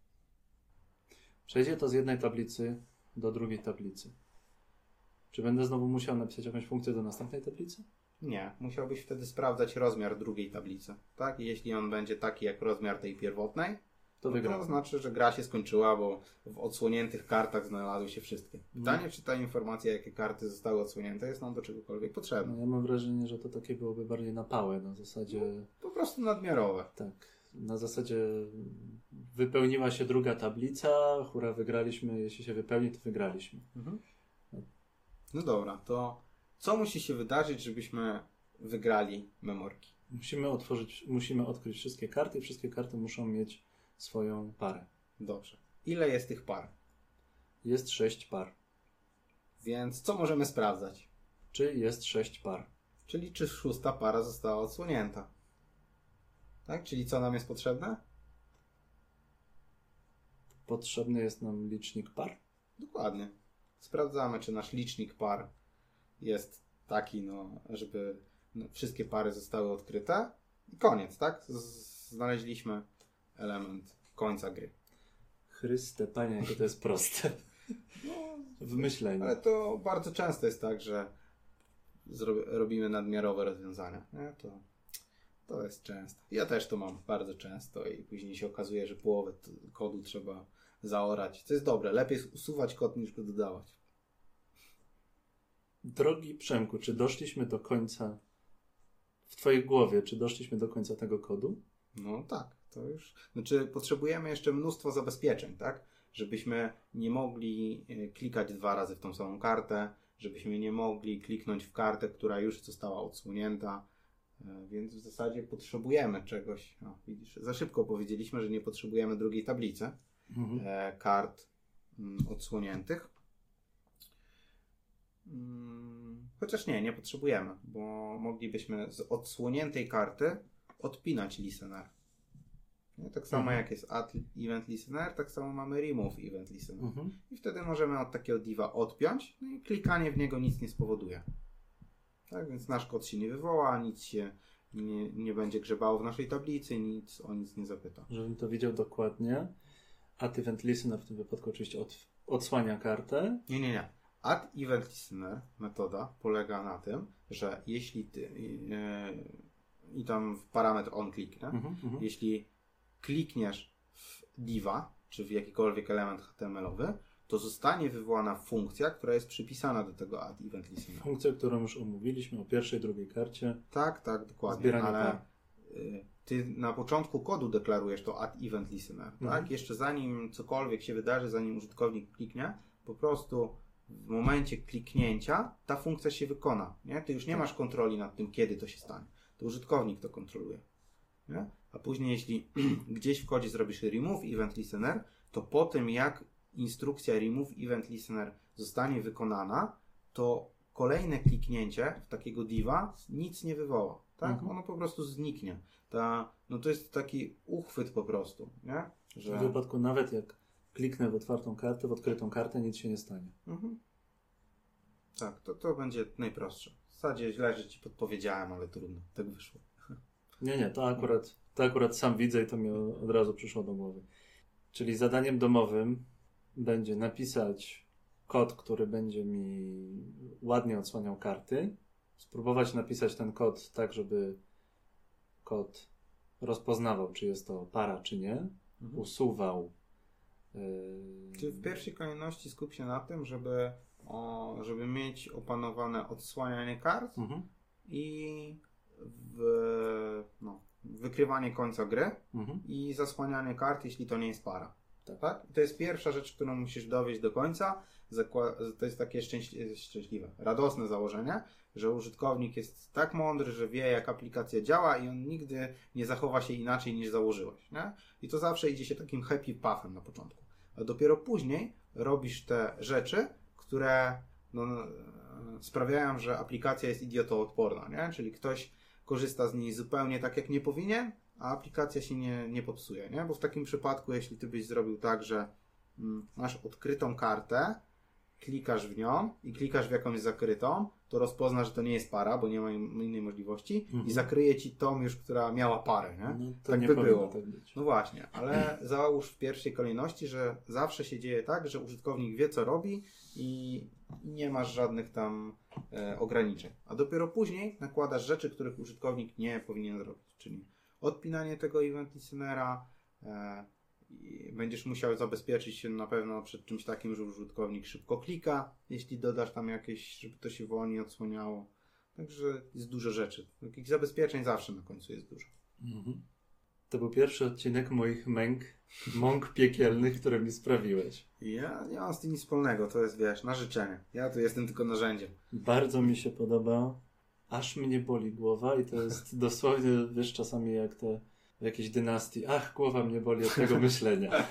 Przejdzie to z jednej tablicy do drugiej tablicy. Czy będę znowu musiał napisać jakąś funkcję do następnej tablicy? Nie, musiałbyś wtedy sprawdzać rozmiar drugiej tablicy, tak? I jeśli on będzie taki jak rozmiar tej pierwotnej, To no wygrałem. to znaczy, że gra się skończyła, bo w odsłoniętych kartach znalazły się wszystkie. Pytanie, czy ta informacja, jakie karty zostały odsłonięte, jest nam do czegokolwiek potrzebna. No, ja mam wrażenie, że to takie byłoby bardziej napałe, na zasadzie Po prostu nadmiarowe. tak, na zasadzie wypełniła się druga tablica, hura, wygraliśmy, jeśli się wypełni, to wygraliśmy. Mhm. No dobra, to co musi się wydarzyć, żebyśmy wygrali memorki? Musimy otworzyć, musimy odkryć wszystkie karty i wszystkie karty muszą mieć swoją parę. Dobrze. Ile jest tych par? Jest sześć par. Więc co możemy sprawdzać? Czy jest sześć par? Czyli czy szósta para została odsłonięta? Tak? Czyli co nam jest potrzebne? Potrzebny jest nam licznik par? Dokładnie. Sprawdzamy, czy nasz licznik par jest taki, no, żeby no, wszystkie pary zostały odkryte. I koniec, tak? Z- znaleźliśmy element końca gry. Chryste, panie, jakie to jest proste. No, W myśleniu. ale to bardzo często jest tak, że zro- robimy nadmiarowe rozwiązania. Nie? To, to jest często. Ja też to mam bardzo często i później się okazuje, że połowę t- kodu trzeba zaorać. Co jest dobre. Lepiej jest usuwać kod niż go dodawać. Drogi Przemku, czy doszliśmy do końca w twojej głowie, czy doszliśmy do końca tego kodu? No tak. to już... Znaczy potrzebujemy jeszcze mnóstwo zabezpieczeń, tak? Żebyśmy nie mogli klikać dwa razy w tą samą kartę, żebyśmy nie mogli kliknąć w kartę, która już została odsłonięta, więc w zasadzie potrzebujemy czegoś. No, widzisz, za szybko powiedzieliśmy, że nie potrzebujemy drugiej tablicy mhm. e, kart mm, odsłoniętych. Hmm, chociaż nie, nie potrzebujemy, bo moglibyśmy z odsłoniętej karty odpinać listener. Nie? Tak samo mhm. jak jest add event listener, tak samo mamy remove event listener. Mhm. I wtedy możemy od takiego diva odpiąć, no i klikanie w niego nic nie spowoduje. Tak, więc nasz kod się nie wywoła, nic się nie, nie będzie grzebało w naszej tablicy, nic o nic nie zapyta. Żebym to widział dokładnie, add event listener w tym wypadku oczywiście od, odsłania kartę. Nie, nie, nie. Add event listener metoda polega na tym, że jeśli ty yy, i tam w parametr on kliknę, mhm, jeśli klikniesz w diva, czy w jakikolwiek element H T M L-owy, to zostanie wywołana funkcja, która jest przypisana do tego add event listener. Funkcja, którą już omówiliśmy o pierwszej, drugiej karcie. Tak, tak, dokładnie. Ale y, ty na początku kodu deklarujesz to add event listener, mhm. tak? Jeszcze zanim cokolwiek się wydarzy, zanim użytkownik kliknie, po prostu w momencie kliknięcia ta funkcja się wykona. Nie? Ty już nie masz kontroli nad tym, kiedy to się stanie. To użytkownik to kontroluje. Nie? A później, jeśli gdzieś w kodzie zrobisz remove event listener, to po tym jak instrukcja remove event listener zostanie wykonana, to kolejne kliknięcie w takiego diva nic nie wywoła. Tak? Mhm. Ono po prostu zniknie. Ta, no to jest taki uchwyt po prostu. Nie? Że... W wypadku nawet jak kliknę w otwartą kartę, w odkrytą kartę, nic się nie stanie. Mhm. Tak, to, to będzie najprostsze. W zasadzie źle, że ci podpowiedziałem, ale trudno. Tak wyszło. Nie, nie, to akurat, to akurat sam widzę i to mi od razu przyszło do głowy. Czyli zadaniem domowym będzie napisać kod, który będzie mi ładnie odsłaniał karty. Spróbować napisać ten kod tak, żeby kod rozpoznawał, czy jest to para, czy nie. Mhm. Usuwał. Yy... Czyli w pierwszej kolejności skup się na tym, żeby, o, żeby mieć opanowane odsłanianie kart mhm. i w, no, wykrywanie końca gry mhm. i zasłanianie kart, jeśli to nie jest para. Tak. tak? To jest pierwsza rzecz, którą musisz dowieść do końca. Zakła- to jest takie szczęśli- szczęśliwe, radosne założenie, że użytkownik jest tak mądry, że wie, jak aplikacja działa i on nigdy nie zachowa się inaczej niż założyłeś. Nie? I to zawsze idzie się takim happy pathem na początku. A dopiero później robisz te rzeczy, które no, sprawiają, że aplikacja jest idiotoodporna. Nie? Czyli ktoś korzysta z niej zupełnie tak, jak nie powinien, a aplikacja się nie, nie popsuje, nie? Bo w takim przypadku, jeśli ty byś zrobił tak, że mm, masz odkrytą kartę, klikasz w nią i klikasz w jakąś zakrytą, to rozpozna, że to nie jest para, bo nie ma innej możliwości mhm. i zakryje ci tą już, która miała parę, nie? No, to tak nie by było. Tak być. No właśnie, ale załóż w pierwszej kolejności, że zawsze się dzieje tak, że użytkownik wie, co robi i nie masz żadnych tam e, ograniczeń. A dopiero później nakładasz rzeczy, których użytkownik nie powinien zrobić, czyli odpinanie tego event listenera, e, i będziesz musiał zabezpieczyć się na pewno przed czymś takim, że użytkownik szybko klika, jeśli dodasz tam jakieś, żeby to się wolniej odsłaniało. Także jest dużo rzeczy. Takich zabezpieczeń zawsze na końcu jest dużo. Mhm. To był pierwszy odcinek moich męk, mąk piekielnych, które mi sprawiłeś. Ja nie mam z tym nic wspólnego, to jest, wiesz, na życzenie. Ja tu jestem tylko narzędziem. Bardzo mi się podoba. Aż mnie boli głowa i to jest dosłownie, wiesz, czasami jak te w jakiejś dynastii. Ach, głowa mnie boli od tego myślenia.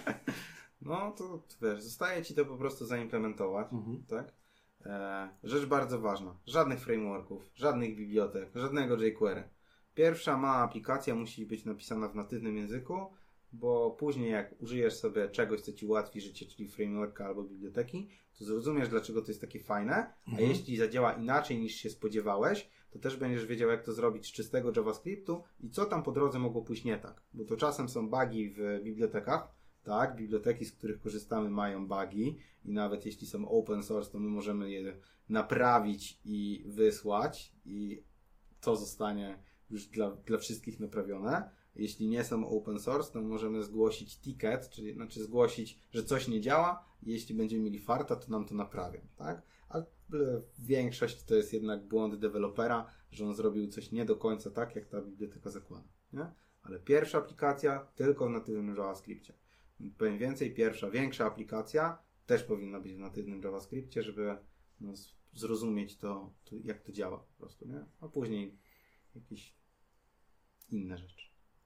No to wiesz, zostaje ci to po prostu zaimplementować, mhm. tak? E, rzecz bardzo ważna. Żadnych frameworków, żadnych bibliotek, żadnego jQuery. Pierwsza mała aplikacja musi być napisana w natywnym języku, bo później jak użyjesz sobie czegoś, co ci ułatwi życie, czyli frameworka albo biblioteki, to zrozumiesz, dlaczego to jest takie fajne, a mhm. jeśli zadziała inaczej niż się spodziewałeś, to też będziesz wiedział, jak to zrobić z czystego JavaScriptu i co tam po drodze mogło pójść nie tak. Bo to czasem są bugi w bibliotekach, tak, biblioteki, z których korzystamy, mają bugi i nawet jeśli są open source, to my możemy je naprawić i wysłać i to zostanie już dla, dla wszystkich naprawione. Jeśli nie są open source, to możemy zgłosić ticket, czyli znaczy zgłosić, że coś nie działa i jeśli będziemy mieli farta, to nam to naprawią, tak? A większość to jest jednak błąd dewelopera, że on zrobił coś nie do końca tak, jak ta biblioteka zakłada, nie? ale pierwsza aplikacja tylko w natywnym JavaScriptie. Powiem więcej, pierwsza, większa aplikacja też powinna być w natywnym JavaScriptie, żeby no, zrozumieć to, to, jak to działa po prostu, nie? A później jakieś inne rzeczy.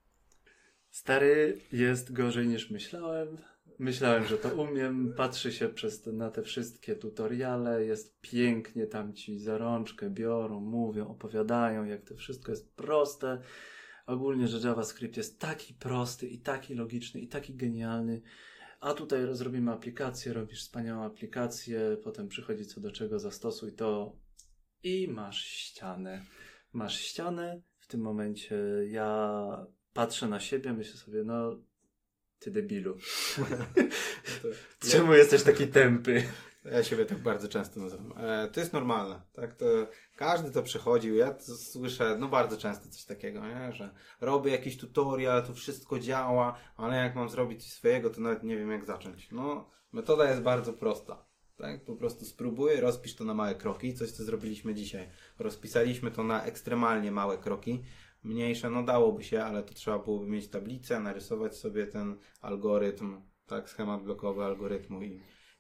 Stary, jest gorzej niż myślałem. Myślałem, że to umiem. Patrzy się przez te, na te wszystkie tutoriale. Jest pięknie, tam ci za rączkę biorą, mówią, opowiadają, jak to wszystko jest proste. Ogólnie, że JavaScript jest taki prosty i taki logiczny i taki genialny. A tutaj zrobimy aplikację, robisz wspaniałą aplikację, potem przychodzi co do czego, zastosuj to i masz ścianę. Masz ścianę. W tym momencie ja patrzę na siebie, myślę sobie, no ty debilu. to, Czemu ja... jesteś taki tępy? Ja siebie tak bardzo często nazywam. E, to jest normalne, tak? To każdy to przechodził. Ja to słyszę, no bardzo często coś takiego, nie? Że robię jakiś tutorial, tu wszystko działa, ale jak mam zrobić coś swojego, to nawet nie wiem jak zacząć. No, metoda jest bardzo prosta. Tak? Po prostu spróbuj, rozpisz to na małe kroki. Coś, co zrobiliśmy dzisiaj. Rozpisaliśmy to na ekstremalnie małe kroki. Mniejsze, no dałoby się, ale to trzeba byłoby mieć tablicę, narysować sobie ten algorytm, tak, schemat blokowy algorytmu i,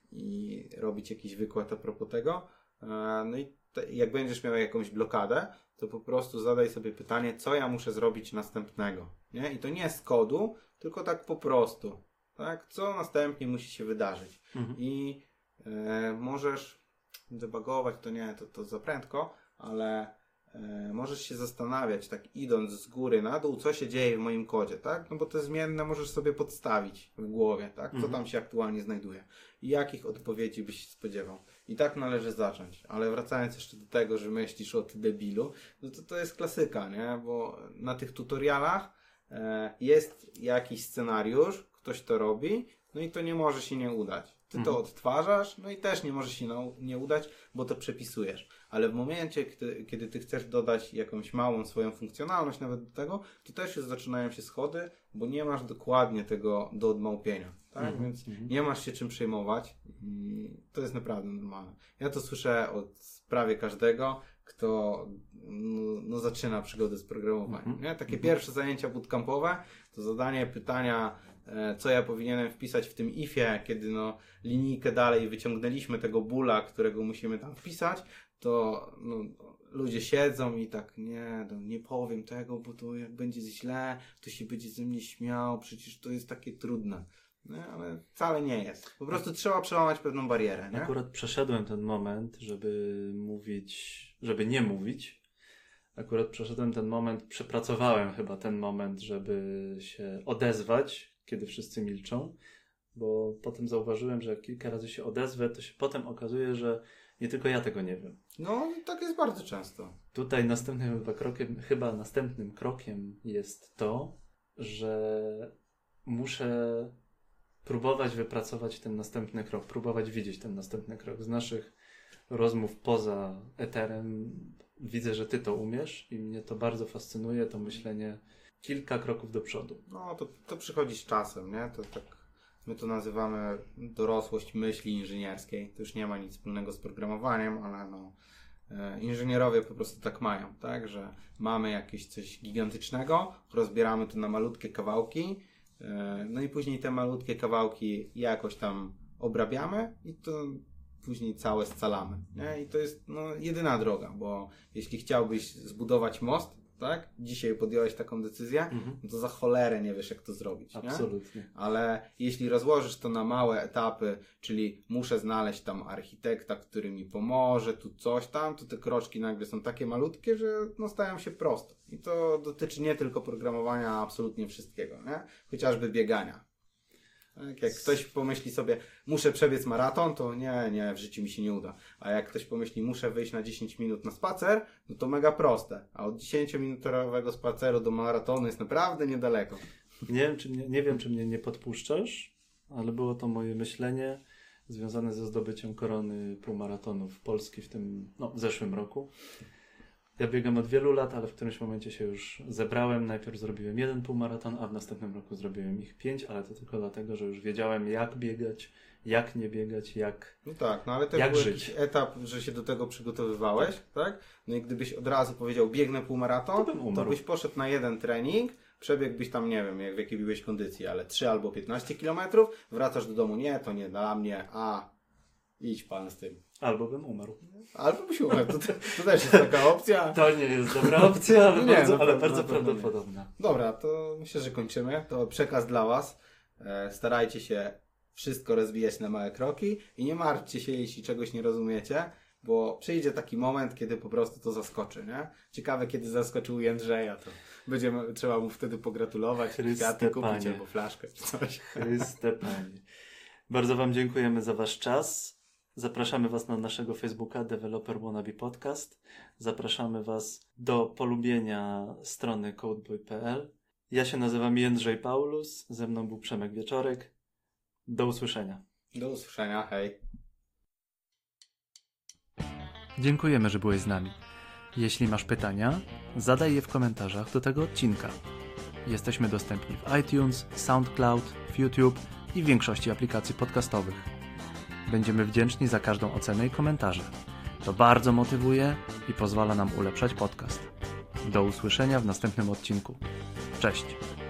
i robić jakiś wykład a propos tego. No i te, jak będziesz miał jakąś blokadę, to po prostu zadaj sobie pytanie, co ja muszę zrobić następnego, nie? I to nie z kodu, tylko tak po prostu, tak? Co następnie musi się wydarzyć. Mhm. I e, możesz debugować, to nie, to, to za prędko, ale możesz się zastanawiać, tak idąc z góry na dół, co się dzieje w moim kodzie, tak? No bo te zmienne możesz sobie podstawić w głowie, tak? Co tam się aktualnie znajduje i jakich odpowiedzi byś się spodziewał. I tak należy zacząć. Ale wracając jeszcze do tego, że myślisz o ty debilu, no to to jest klasyka, nie? Bo na tych tutorialach e, jest jakiś scenariusz, ktoś to robi, no i to nie może się nie udać. Ty to odtwarzasz, no i też nie może się nie udać, bo to przepisujesz. Ale w momencie, kiedy, kiedy ty chcesz dodać jakąś małą swoją funkcjonalność nawet do tego, to też już zaczynają się schody, bo nie masz dokładnie tego do odmałpienia. Tak? Mm-hmm. Więc nie masz się czym przejmować. To jest naprawdę normalne. Ja to słyszę od prawie każdego, kto no, no zaczyna przygodę z programowaniem. Mm-hmm. Nie? Takie mm-hmm. pierwsze zajęcia bootcampowe, to zadanie pytania, co ja powinienem wpisać w tym ifie, kiedy no linijkę dalej wyciągnęliśmy tego bóla, którego musimy tam wpisać, to no, ludzie siedzą i tak, nie, no, nie powiem tego, bo to jak będzie źle, to się będzie ze mnie śmiał, przecież to jest takie trudne. Nie, ale wcale nie jest. Po prostu trzeba przełamać pewną barierę. Nie? Akurat przeszedłem ten moment, żeby mówić, żeby nie mówić. Akurat przeszedłem ten moment, przepracowałem chyba ten moment, żeby się odezwać, kiedy wszyscy milczą, bo potem zauważyłem, że jak kilka razy się odezwę, to się potem okazuje, że nie tylko ja tego nie wiem. No, tak jest bardzo często. Tutaj następnym chyba krokiem, chyba następnym krokiem jest to, że muszę próbować wypracować ten następny krok, próbować widzieć ten następny krok. Z naszych rozmów poza eterem widzę, że ty to umiesz i mnie to bardzo fascynuje, to myślenie kilka kroków do przodu. No, to, to przychodzi z czasem, nie? To tak, my to nazywamy dorosłość myśli inżynierskiej. To już nie ma nic wspólnego z programowaniem, ale no, e, inżynierowie po prostu tak mają, tak? Że mamy jakieś coś gigantycznego, rozbieramy to na malutkie kawałki, e, no i później te malutkie kawałki jakoś tam obrabiamy i to później całe scalamy, nie? I to jest no, jedyna droga, bo jeśli chciałbyś zbudować most, tak? Dzisiaj podjąłeś taką decyzję, mhm. no to za cholerę nie wiesz, jak to zrobić. Absolutnie. Nie? Ale jeśli rozłożysz to na małe etapy, czyli muszę znaleźć tam architekta, który mi pomoże, tu coś tam, to te kroczki nagle są takie malutkie, że no, stają się proste. I to dotyczy nie tylko programowania, a absolutnie wszystkiego, nie? Chociażby biegania. Tak? Jak ktoś pomyśli sobie, muszę przebiec maraton, to nie, nie, w życiu mi się nie uda. A jak ktoś pomyśli, muszę wyjść na dziesięć minut na spacer, no to mega proste. A od dziesięciominutowego spaceru do maratonu jest naprawdę niedaleko. Nie wiem, czy mnie, nie wiem, czy mnie nie podpuszczasz, ale było to moje myślenie związane ze zdobyciem korony półmaratonów Polski w tym, no, w zeszłym roku. Ja biegam od wielu lat, ale w którymś momencie się już zebrałem. Najpierw zrobiłem jeden półmaraton, a w następnym roku zrobiłem ich pięć, ale to tylko dlatego, że już wiedziałem, jak biegać, jak nie biegać, jak No tak, no ale też jak był żyć. jakiś etap, że się do tego przygotowywałeś, tak? tak? No i gdybyś od razu powiedział, biegnę półmaraton, to, bym to byś poszedł na jeden trening, przebiegłbyś tam, nie wiem, jak w jakiej byłeś kondycji, ale trzy albo piętnaście kilometrów, wracasz do domu, nie, to nie dla mnie, a idź pan z tym. Albo bym umarł. Albo byś umarł, to, to też jest taka opcja. To nie jest dobra opcja, ale Nie, bardzo, no, ale no, bardzo no, no, no, prawdopodobna. Dobra, to myślę, że kończymy. To przekaz dla Was. E, starajcie się wszystko rozwijać na małe kroki i nie martwcie się, jeśli czegoś nie rozumiecie, bo przyjdzie taki moment, kiedy po prostu to zaskoczy, nie? Ciekawe, kiedy zaskoczył Jędrzeja, to będziemy, trzeba mu wtedy pogratulować, kwiaty kupić Panie. albo flaszkę czy coś. Chryste Panie. Bardzo Wam dziękujemy za Wasz czas. Zapraszamy Was na naszego Facebooka Developer Wannabe Podcast. Zapraszamy Was do polubienia strony codeboy kropka p l. Ja się nazywam Jędrzej Paulus, ze mną był Przemek Wieczorek. Do usłyszenia. Do usłyszenia, hej. Dziękujemy, że byłeś z nami. Jeśli masz pytania, zadaj je w komentarzach do tego odcinka. Jesteśmy dostępni w iTunes, SoundCloud, w YouTube i w większości aplikacji podcastowych. Będziemy wdzięczni za każdą ocenę i komentarze. To bardzo motywuje i pozwala nam ulepszać podcast. Do usłyszenia w następnym odcinku. Cześć!